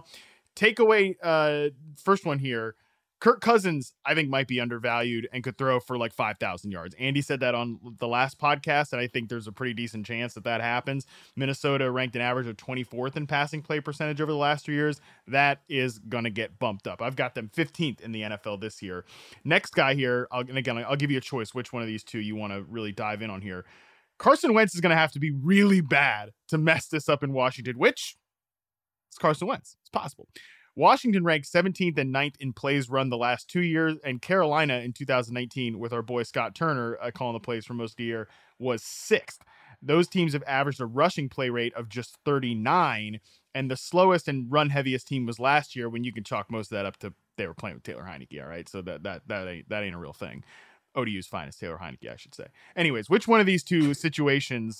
Takeaway, first one here. Kirk Cousins, I think, might be undervalued and could throw for like 5,000 yards. Andy said that on the last podcast, and I think there's a pretty decent chance that happens. Minnesota ranked an average of 24th in passing play percentage over the last 3 years. That is going to get bumped up. I've got them 15th in the NFL this year. Next guy here, I'll give you a choice which one of these 2 you want to really dive in on here. Carson Wentz is going to have to be really bad to mess this up in Washington, which it's Carson Wentz. It's possible. Washington ranked 17th and 9th in plays run the last 2 years, and Carolina in 2019, with our boy Scott Turner calling the plays for most of the year, was 6th. Those teams have averaged a rushing play rate of just 39, and the slowest and run heaviest team was last year, when you can chalk most of that up to they were playing with Taylor Heinicke. All right, so that ain't a real thing. ODU's finest, Taylor Heinicke, I should say. Anyways, which one of these 2 situations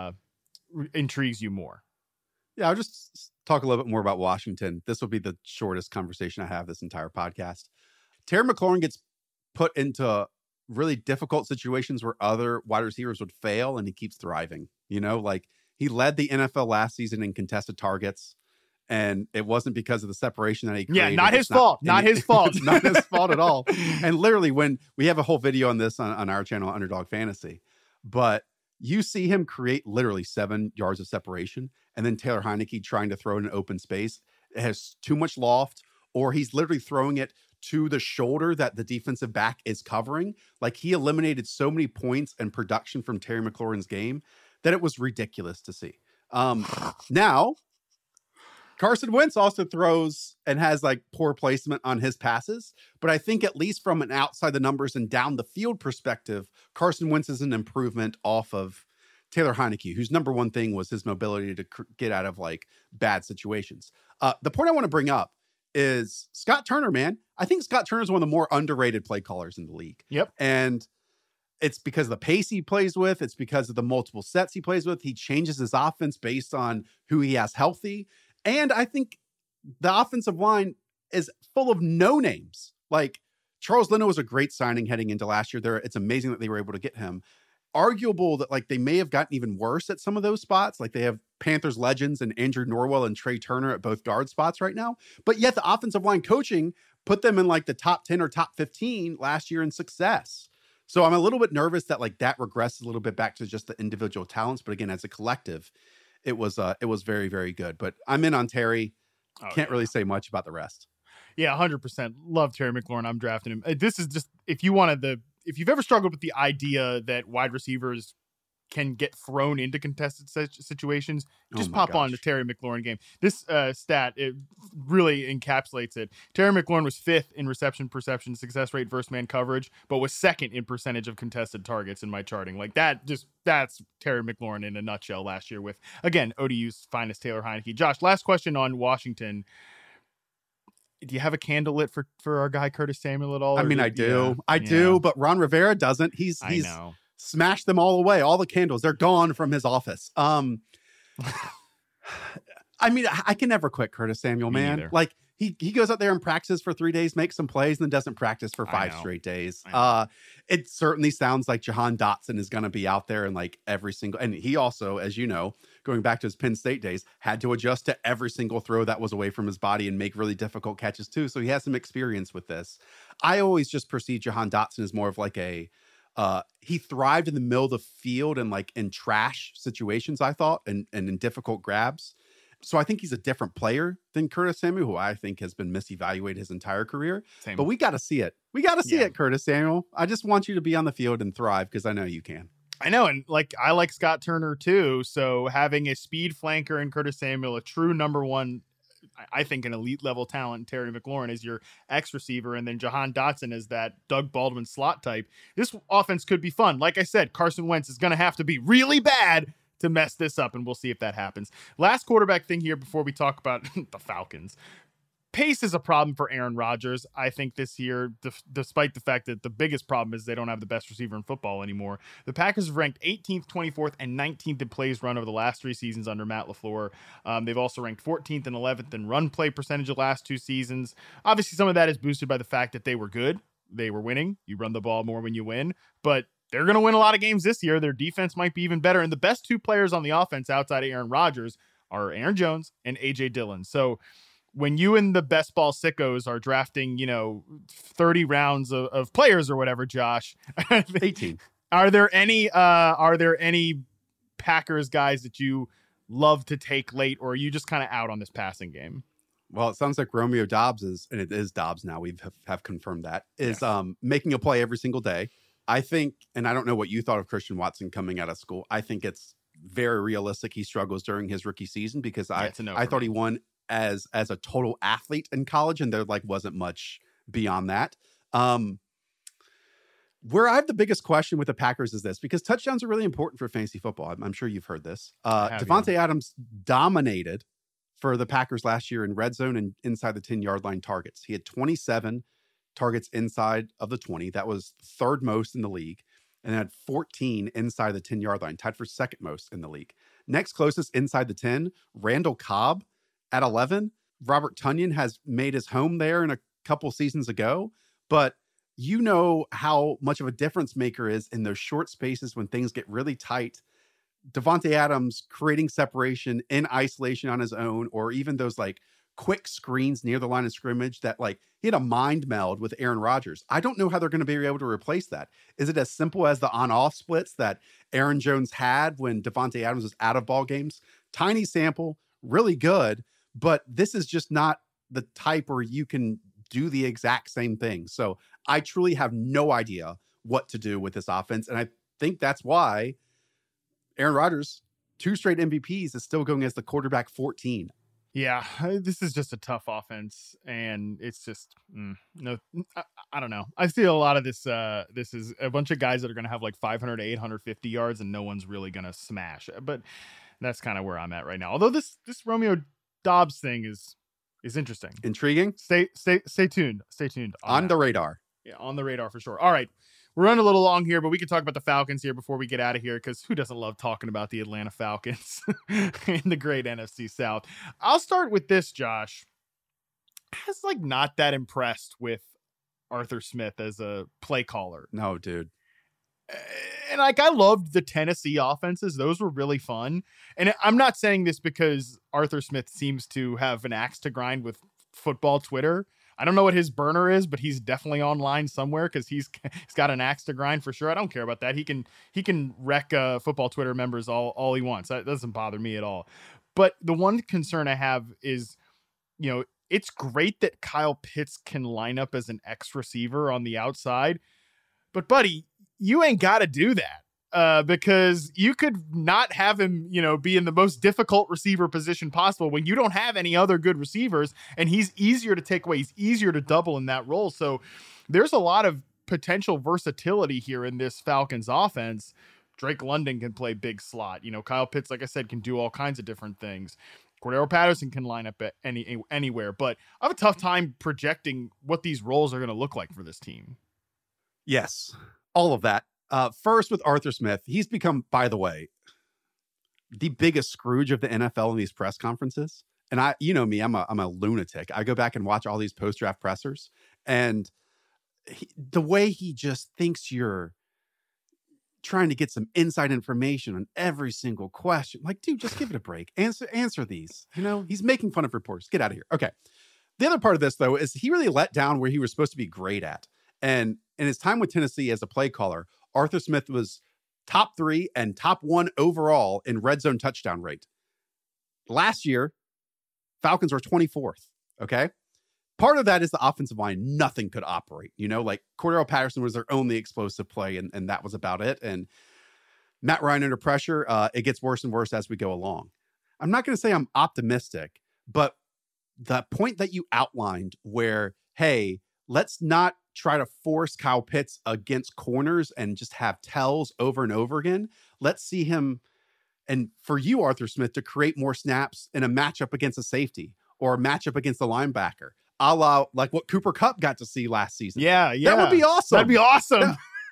intrigues you more? Yeah, I'll just talk a little bit more about Washington. This will be the shortest conversation I have this entire podcast. Terry McLaurin gets put into really difficult situations where other wide receivers would fail, and he keeps thriving. Like he led the NFL last season in contested targets, and it wasn't because of the separation that he created. Yeah, not his fault. Not his fault. It's not his fault at all. And literally, when we have a whole video on this on our channel, Underdog Fantasy, but you see him create literally 7 yards of separation, and then Taylor Heinicke trying to throw in an open space. It has too much loft, or he's literally throwing it to the shoulder that the defensive back is covering. Like, he eliminated so many points and production from Terry McLaurin's game that it was ridiculous to see. Now, Carson Wentz also throws and has like poor placement on his passes, but I think at least from an outside the numbers and down the field perspective, Carson Wentz is an improvement off of Taylor Heinicke, whose number one thing was his mobility to get out of like bad situations. The point I want to bring up is Scott Turner, man. I think Scott Turner is one of the more underrated play callers in the league. Yep. And it's because of the pace he plays with. It's because of the multiple sets he plays with. He changes his offense based on who he has healthy. And I think the offensive line is full of no names. Like, Charles Leno was a great signing heading into last year. It's amazing that they were able to get him. Arguable that like they may have gotten even worse at some of those spots. Like, they have Panthers legends and Andrew Norwell and Trey Turner at both guard spots right now. But yet the offensive line coaching put them in like the top 10 or top 15 last year in success. So I'm a little bit nervous that like that regresses a little bit back to just the individual talents. But again, as a collective, it was very, very good. But I'm in on Terry. Can't really say much about the rest. Yeah, 100%. Love Terry McLaurin. I'm drafting him. This is just, if you've ever struggled with the idea that wide receivers can get thrown into contested situations, just pop on the Terry McLaurin game. This stat, it really encapsulates it. Terry McLaurin was 5th in reception perception success rate versus man coverage, but was 2nd in percentage of contested targets in my charting. Like, that's Terry McLaurin in a nutshell last year with, again, ODU's finest Taylor Heinicke. Josh, last question on Washington. Do you have a candle lit for our guy Curtis Samuel at all? I mean, I do. I do, but Ron Rivera doesn't. He's smashed them all away. All the candles, they're gone from his office. I mean, I can never quit Curtis Samuel, Me man. neither. Like he goes out there and practices for 3 days, makes some plays, and then doesn't practice for 5 straight days. It certainly sounds like Jahan Dotson is going to be out there in like every single, and he also, as you know, going back to his Penn State days, had to adjust to every single throw that was away from his body and make really difficult catches too. So he has some experience with this. I always just perceive Jahan Dotson as more of like he thrived in the middle of the field and like in trash situations, I thought, and in difficult grabs. So I think he's a different player than Curtis Samuel, who I think has been misevaluated his entire career. Same. But we got to see it. We got to see it, Curtis Samuel. I just want you to be on the field and thrive because I know you can. I know. And like, I like Scott Turner too. So having a speed flanker in Curtis Samuel, a true number one, I think an elite level talent, Terry McLaurin is your X receiver. And then Jahan Dotson is that Doug Baldwin slot type. This offense could be fun. Like I said, Carson Wentz is going to have to be really bad to mess this up, and we'll see if that happens. Last quarterback thing here before we talk about the Falcons. Pace is a problem for Aaron Rodgers, I think, this year, despite the fact that the biggest problem is they don't have the best receiver in football anymore. The Packers have ranked 18th, 24th, and 19th in plays run over the last 3 seasons under Matt LaFleur. They've also ranked 14th and 11th in run play percentage the last 2 seasons. Obviously, some of that is boosted by the fact that they were good. They were winning. You run the ball more when you win, but they're going to win a lot of games this year. Their defense might be even better. And the best 2 players on the offense outside of Aaron Rodgers are Aaron Jones and A.J. Dillon. So when you and the best ball sickos are drafting, 30 rounds of players or whatever, Josh, 18. Are there any Packers guys that you love to take late, or are you just kind of out on this passing game? Well, it sounds like Romeo Doubs is, and it is Doubs now, we have confirmed that, is making a play every single day. I think, and I don't know what you thought of Christian Watson coming out of school. I think it's very realistic he struggles during his rookie season because I thought he won as a total athlete in college, and there wasn't much beyond that. Where I have the biggest question with the Packers is this, because touchdowns are really important for fantasy football. I'm sure you've heard this. Devontae Adams dominated for the Packers last year in red zone and inside the 10-yard line targets. He had 27 targets inside of the 20. That was 3rd most in the league, and had 14 inside the 10-yard line, tied for 2nd most in the league. Next closest inside the 10, Randall Cobb at 11. Robert Tonyan has made his home there in a couple seasons ago, but you know how much of a difference maker is in those short spaces when things get really tight. Devontae Adams creating separation in isolation on his own, or even those quick screens near the line of scrimmage that he had a mind meld with Aaron Rodgers. I don't know how they're going to be able to replace that. Is it as simple as the on-off splits that Aaron Jones had when Devontae Adams was out of ball games? Tiny sample, really good, but this is just not the type where you can do the exact same thing. So I truly have no idea what to do with this offense. And I think that's why Aaron Rodgers, 2 straight MVPs, is still going as the quarterback 14. Yeah, this is just a tough offense, and it's just I don't know. I see a lot of this. This is a bunch of guys that are going to have 500 to 850 yards, and no one's really going to smash. But that's kind of where I'm at right now. Although this Romeo Doubs thing is interesting, intriguing. Stay tuned. Stay tuned on the radar. Yeah, on the radar for sure. All right. We're running a little long here, but we can talk about the Falcons here before we get out of here, because who doesn't love talking about the Atlanta Falcons in the great NFC South? I'll start with this, Josh. I was not that impressed with Arthur Smith as a play caller. No, dude. And I loved the Tennessee offenses. Those were really fun. And I'm not saying this because Arthur Smith seems to have an axe to grind with football Twitter. I don't know what his burner is, but he's definitely online somewhere because he's got an axe to grind for sure. I don't care about that. He can wreck football Twitter members all he wants. That doesn't bother me at all. But the one concern I have is, it's great that Kyle Pitts can line up as an X receiver on the outside, but buddy, you ain't got to do that. Because you could not have him, be in the most difficult receiver position possible when you don't have any other good receivers, and he's easier to take away. He's easier to double in that role. So there's a lot of potential versatility here in this Falcons offense. Drake London can play big slot. Kyle Pitts, like I said, can do all kinds of different things. Cordero Patterson can line up at anywhere, but I have a tough time projecting what these roles are going to look like for this team. Yes, all of that. First with Arthur Smith, he's become, by the way, the biggest Scrooge of the NFL in these press conferences. And you know me, I'm a lunatic. I go back and watch all these post-draft pressers, and the way he just thinks you're trying to get some inside information on every single question. Like, dude, just give it a break. Answer these. You know, he's making fun of reporters. Get out of here. Okay. The other part of this, though, is he really let down where he was supposed to be great at. And in his time with Tennessee as a play caller, Arthur Smith was top 3 and top 1 overall in red zone touchdown rate. Last year, Falcons were 24th. Okay. Part of that is the offensive line. Nothing could operate. You know, like Cordarrelle Patterson was their only explosive play, and that was about it. And Matt Ryan under pressure, it gets worse and worse as we go along. I'm not going to say I'm optimistic, but the point that you outlined where, hey, let's not try to force Kyle Pitts against corners and just have tells over and over again. Let's see him, and for you, Arthur Smith, to create more snaps in a matchup against a safety or a matchup against the linebacker, a la like what Cooper Kupp got to see last season. Yeah. That would be awesome. That'd be awesome.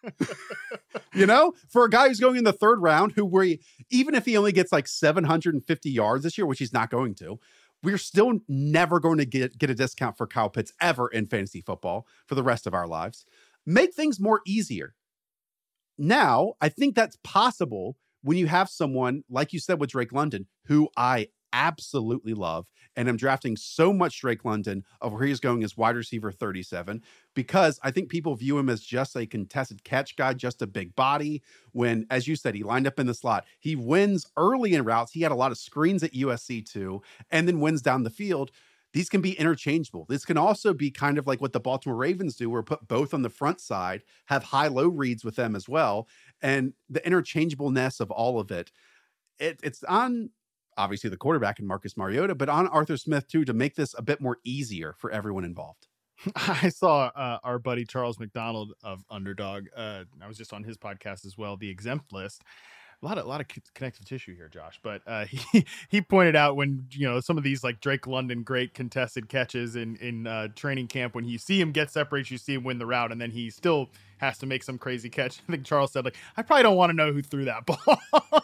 You know, for a guy who's going in the 3rd round, even if he only gets like 750 yards this year, which he's not going to, we're still never going to get a discount for Kyle Pitts ever in fantasy football for the rest of our lives. Make things more easier. Now, I think that's possible when you have someone, like you said with Drake London, who I absolutely love. And I'm drafting so much Drake London of where he's going as wide receiver 37, because I think people view him as just a contested catch guy, just a big body. When, as you said, he lined up in the slot. He wins early in routes. He had a lot of screens at USC too, and then wins down the field. These can be interchangeable. This can also be kind of like what the Baltimore Ravens do, where put both on the front side, have high-low reads with them as well. And the interchangeableness of all of it, it's on obviously the quarterback and Marcus Mariota, but on Arthur Smith too, to make this a bit more easier for everyone involved. I saw our buddy Charles McDonald of Underdog. I was just on his podcast as well, The Exempt List. A lot of connective tissue here, Josh. But he pointed out when, you know, some of these like Drake London great contested catches in training camp, when you see him get separated, you see him win the route, and then he still has to make some crazy catch. I think Charles said, like, I probably don't want to know who threw that ball.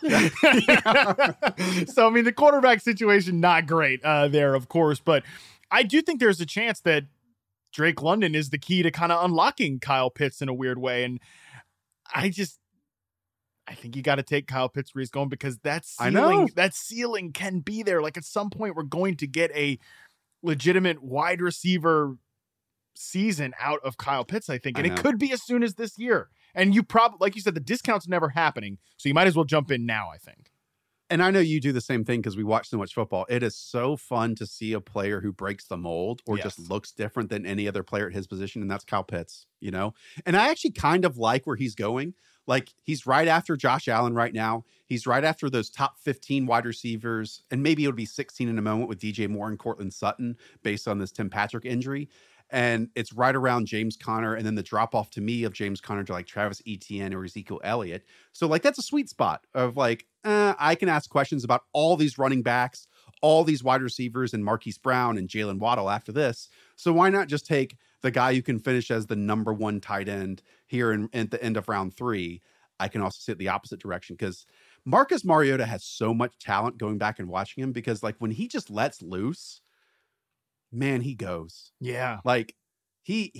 So, I mean, the quarterback situation, not great there, of course. But I do think there's a chance that Drake London is the key to kind of unlocking Kyle Pitts in a weird way. And I think you got to take Kyle Pitts where he's going, because that ceiling can be there. Like, at some point, we're going to get a legitimate wide receiver season out of Kyle Pitts, I think. And it could be as soon as this year. And you probably, like you said, the discount's never happening. So you might as well jump in now, I think. And I know you do the same thing because we watch so much football. It is so fun to see a player who breaks the mold or just looks different than any other player at his position. And that's Kyle Pitts, you know? And I actually kind of like where he's going. Like, he's right after Josh Allen right now. He's right after those top 15 wide receivers. And maybe it'll be 16 in a moment with DJ Moore and Cortland Sutton based on this Tim Patrick injury. And it's right around James Conner, and then the drop off to me of James Conner to like Travis Etienne or Ezekiel Elliott. So like, that's a sweet spot of like, I can ask questions about all these running backs, all these wide receivers, and Marquise Brown and Jalen Waddle after this. So why not just take the guy who can finish as the number 1 tight end here at the end of round 3? I can also sit the opposite direction, because Marcus Mariota has so much talent going back and watching him, because like when he just lets loose, man, he goes. Yeah. Like he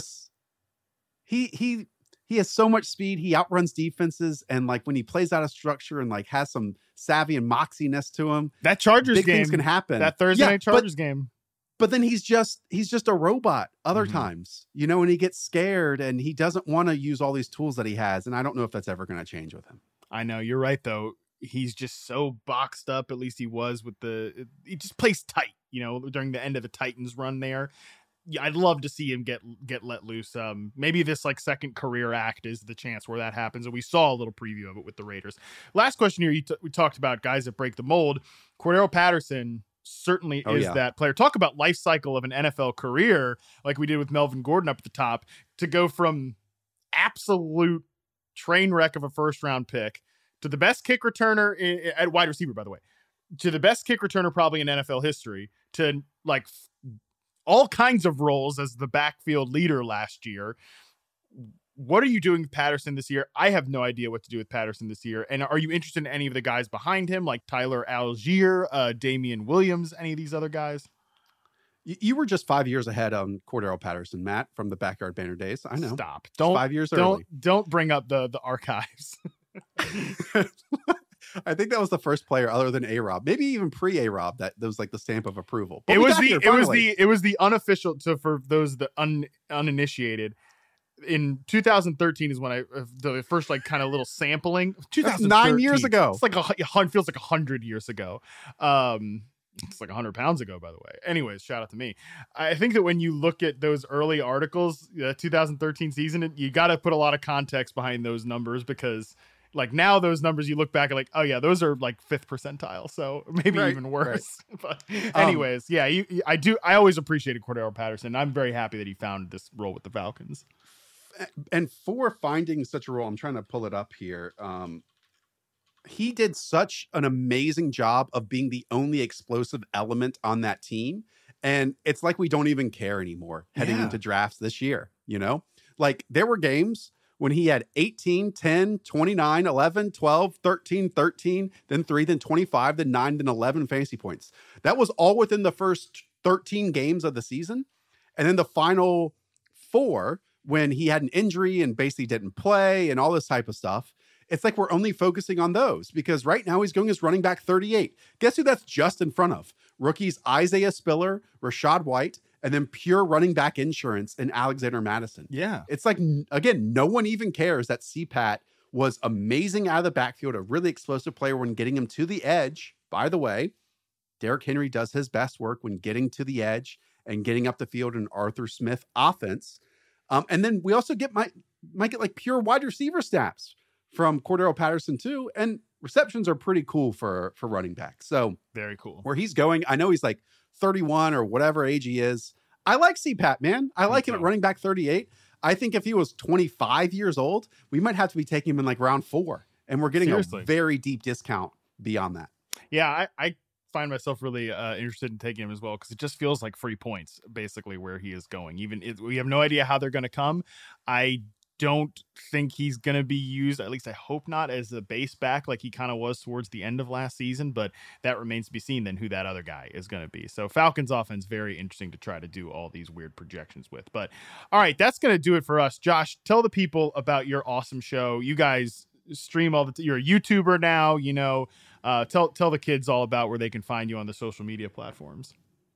has so much speed. He outruns defenses. And like when he plays out of structure and like has some savvy and moxiness to him, that Chargers big game things can happen. That Thursday night Chargers game. But then he's just a robot other times, you know, and he gets scared and he doesn't want to use all these tools that he has. And I don't know if that's ever going to change with him. I know, you're right though. He's just so boxed up. At least he was with he just plays tight, you know, during the end of the Titans run there. Yeah, I'd love to see him get let loose. Maybe this like second career act is the chance where that happens. And we saw a little preview of it with the Raiders. Last question here. We talked about guys that break the mold. Cordarrelle Patterson certainly is that player. Talk about life cycle of an NFL career, like we did with Melvin Gordon up at the top, to go from absolute train wreck of a first round pick to the best kick returner at wide receiver, by the way, to the best kick returner probably in NFL history, to like all kinds of roles as the backfield leader last year. what are you doing with Patterson this year? I have no idea what to do with Patterson this year. And are you interested in any of the guys behind him, like Tyler Algier, Damian Williams, any of these other guys? You were just 5 years ahead on Cordero Patterson, Matt, from the Backyard Banner days. I know. Stop. Don't 5 years early. Don't bring up the archives. I think that was the first player other than A-Rob, maybe even pre-A-Rob, that was like the stamp of approval. But it was the unofficial. So for those the uninitiated, in 2013 is when I the first like kind of little sampling. 9 years ago. It's like feels like 100 years ago. It's like 100 pounds ago, by the way. Anyways, shout out to me. I think that when you look at those early articles, the 2013 season, you got to put a lot of context behind those numbers, because like now those numbers you look back at like, oh yeah, those are like 5th percentile. So maybe even worse. Right. But anyways, I always appreciated Cordero Patterson. I'm very happy that he found this role with the Falcons. And for finding such a role, I'm trying to pull it up here. He did such an amazing job of being the only explosive element on that team. And it's like we don't even care anymore heading into drafts this year, you know? Like there were games when he had 18, 10, 29, 11, 12, 13, 13, then 3, then 25, then 9, then 11 fantasy points. That was all within the first 13 games of the season. And then the final 4, when he had an injury and basically didn't play and all this type of stuff, it's like we're only focusing on those, because right now he's going as running back 38. Guess who that's just in front of? Rookies Isaiah Spiller, Rachaad White, and then pure running back insurance in Alexander Mattison. Yeah. It's like, again, no one even cares that CPAT was amazing out of the backfield, a really explosive player when getting him to the edge. By the way, Derrick Henry does his best work when getting to the edge and getting up the field in Arthur Smith offense. And then we also might get like pure wide receiver snaps from Cordero Patterson too. And receptions are pretty cool for running back. So very cool. Where he's going, I know he's like 31 or whatever age he is. I like CPAT, man. I like him at running back 38. I think if he was 25 years old, we might have to be taking him in like round 4. And we're getting a very deep discount beyond that. Yeah, I find myself really interested in taking him as well, because it just feels like free points, basically, where he is going. We have no idea how they're going to come. I don't think he's going to be used, at least I hope not, as a base back like he kind of was towards the end of last season, but that remains to be seen then who that other guy is going to be. So Falcons offense, very interesting to try to do all these weird projections with. But all right, that's going to do it for us. Josh, tell the people about your awesome show. You guys stream you're a YouTuber now, you know, tell the kids all about where they can find you on the social media platforms.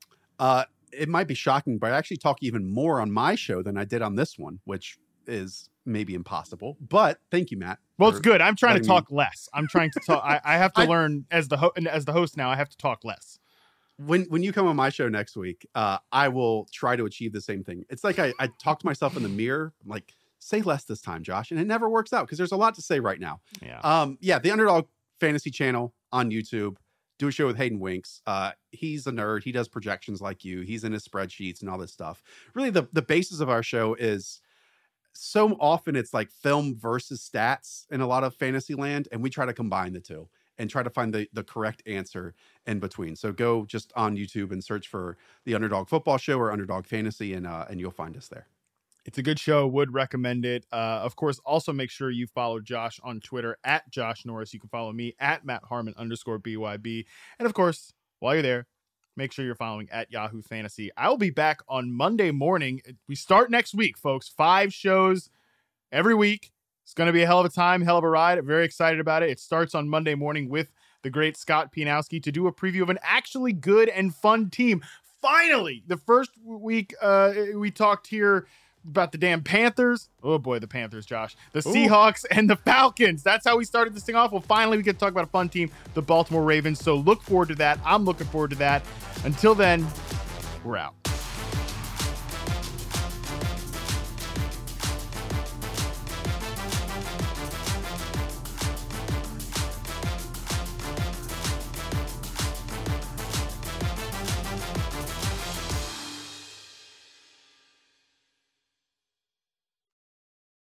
It might be shocking, but I actually talk even more on my show than I did on this one, which is maybe impossible, but thank you, Matt. Well, it's good. I'm trying to talk less. I'm trying to talk. I have to learn as the host now. I have to talk less. When you come on my show next week, I will try to achieve the same thing. It's like I talk to myself in the mirror, I'm like, say less this time, Josh, and it never works out because there's a lot to say right now. Yeah. The Underdog Fantasy channel on YouTube. Do a show with Hayden Winks. He's a nerd. He does projections like you. He's in his spreadsheets and all this stuff. Really, the basis of our show is, so often it's like film versus stats in a lot of fantasy land, and we try to combine the two and try to find the correct answer in between. So go just on YouTube and search for the Underdog Football Show or Underdog Fantasy, and you'll find us there. It's a good show. Would recommend it. Of course, also make sure you follow Josh on Twitter at Josh Norris. You can follow me at Matt Harmon _BYB. And of course, while you're there, make sure you're following at Yahoo Fantasy. I will be back on Monday morning. We start next week, folks. 5 shows every week. It's going to be a hell of a time, hell of a ride. I'm very excited about it. It starts on Monday morning with the great Scott Pianowski to do a preview of an actually good and fun team. Finally, the first week we talked here about the damn Panthers. Oh boy, the Panthers, Josh. The Seahawks and the Falcons. That's how we started this thing off. Well, finally we get to talk about a fun team, the Baltimore Ravens. So look forward to that. I'm looking forward to that. Until then, we're out.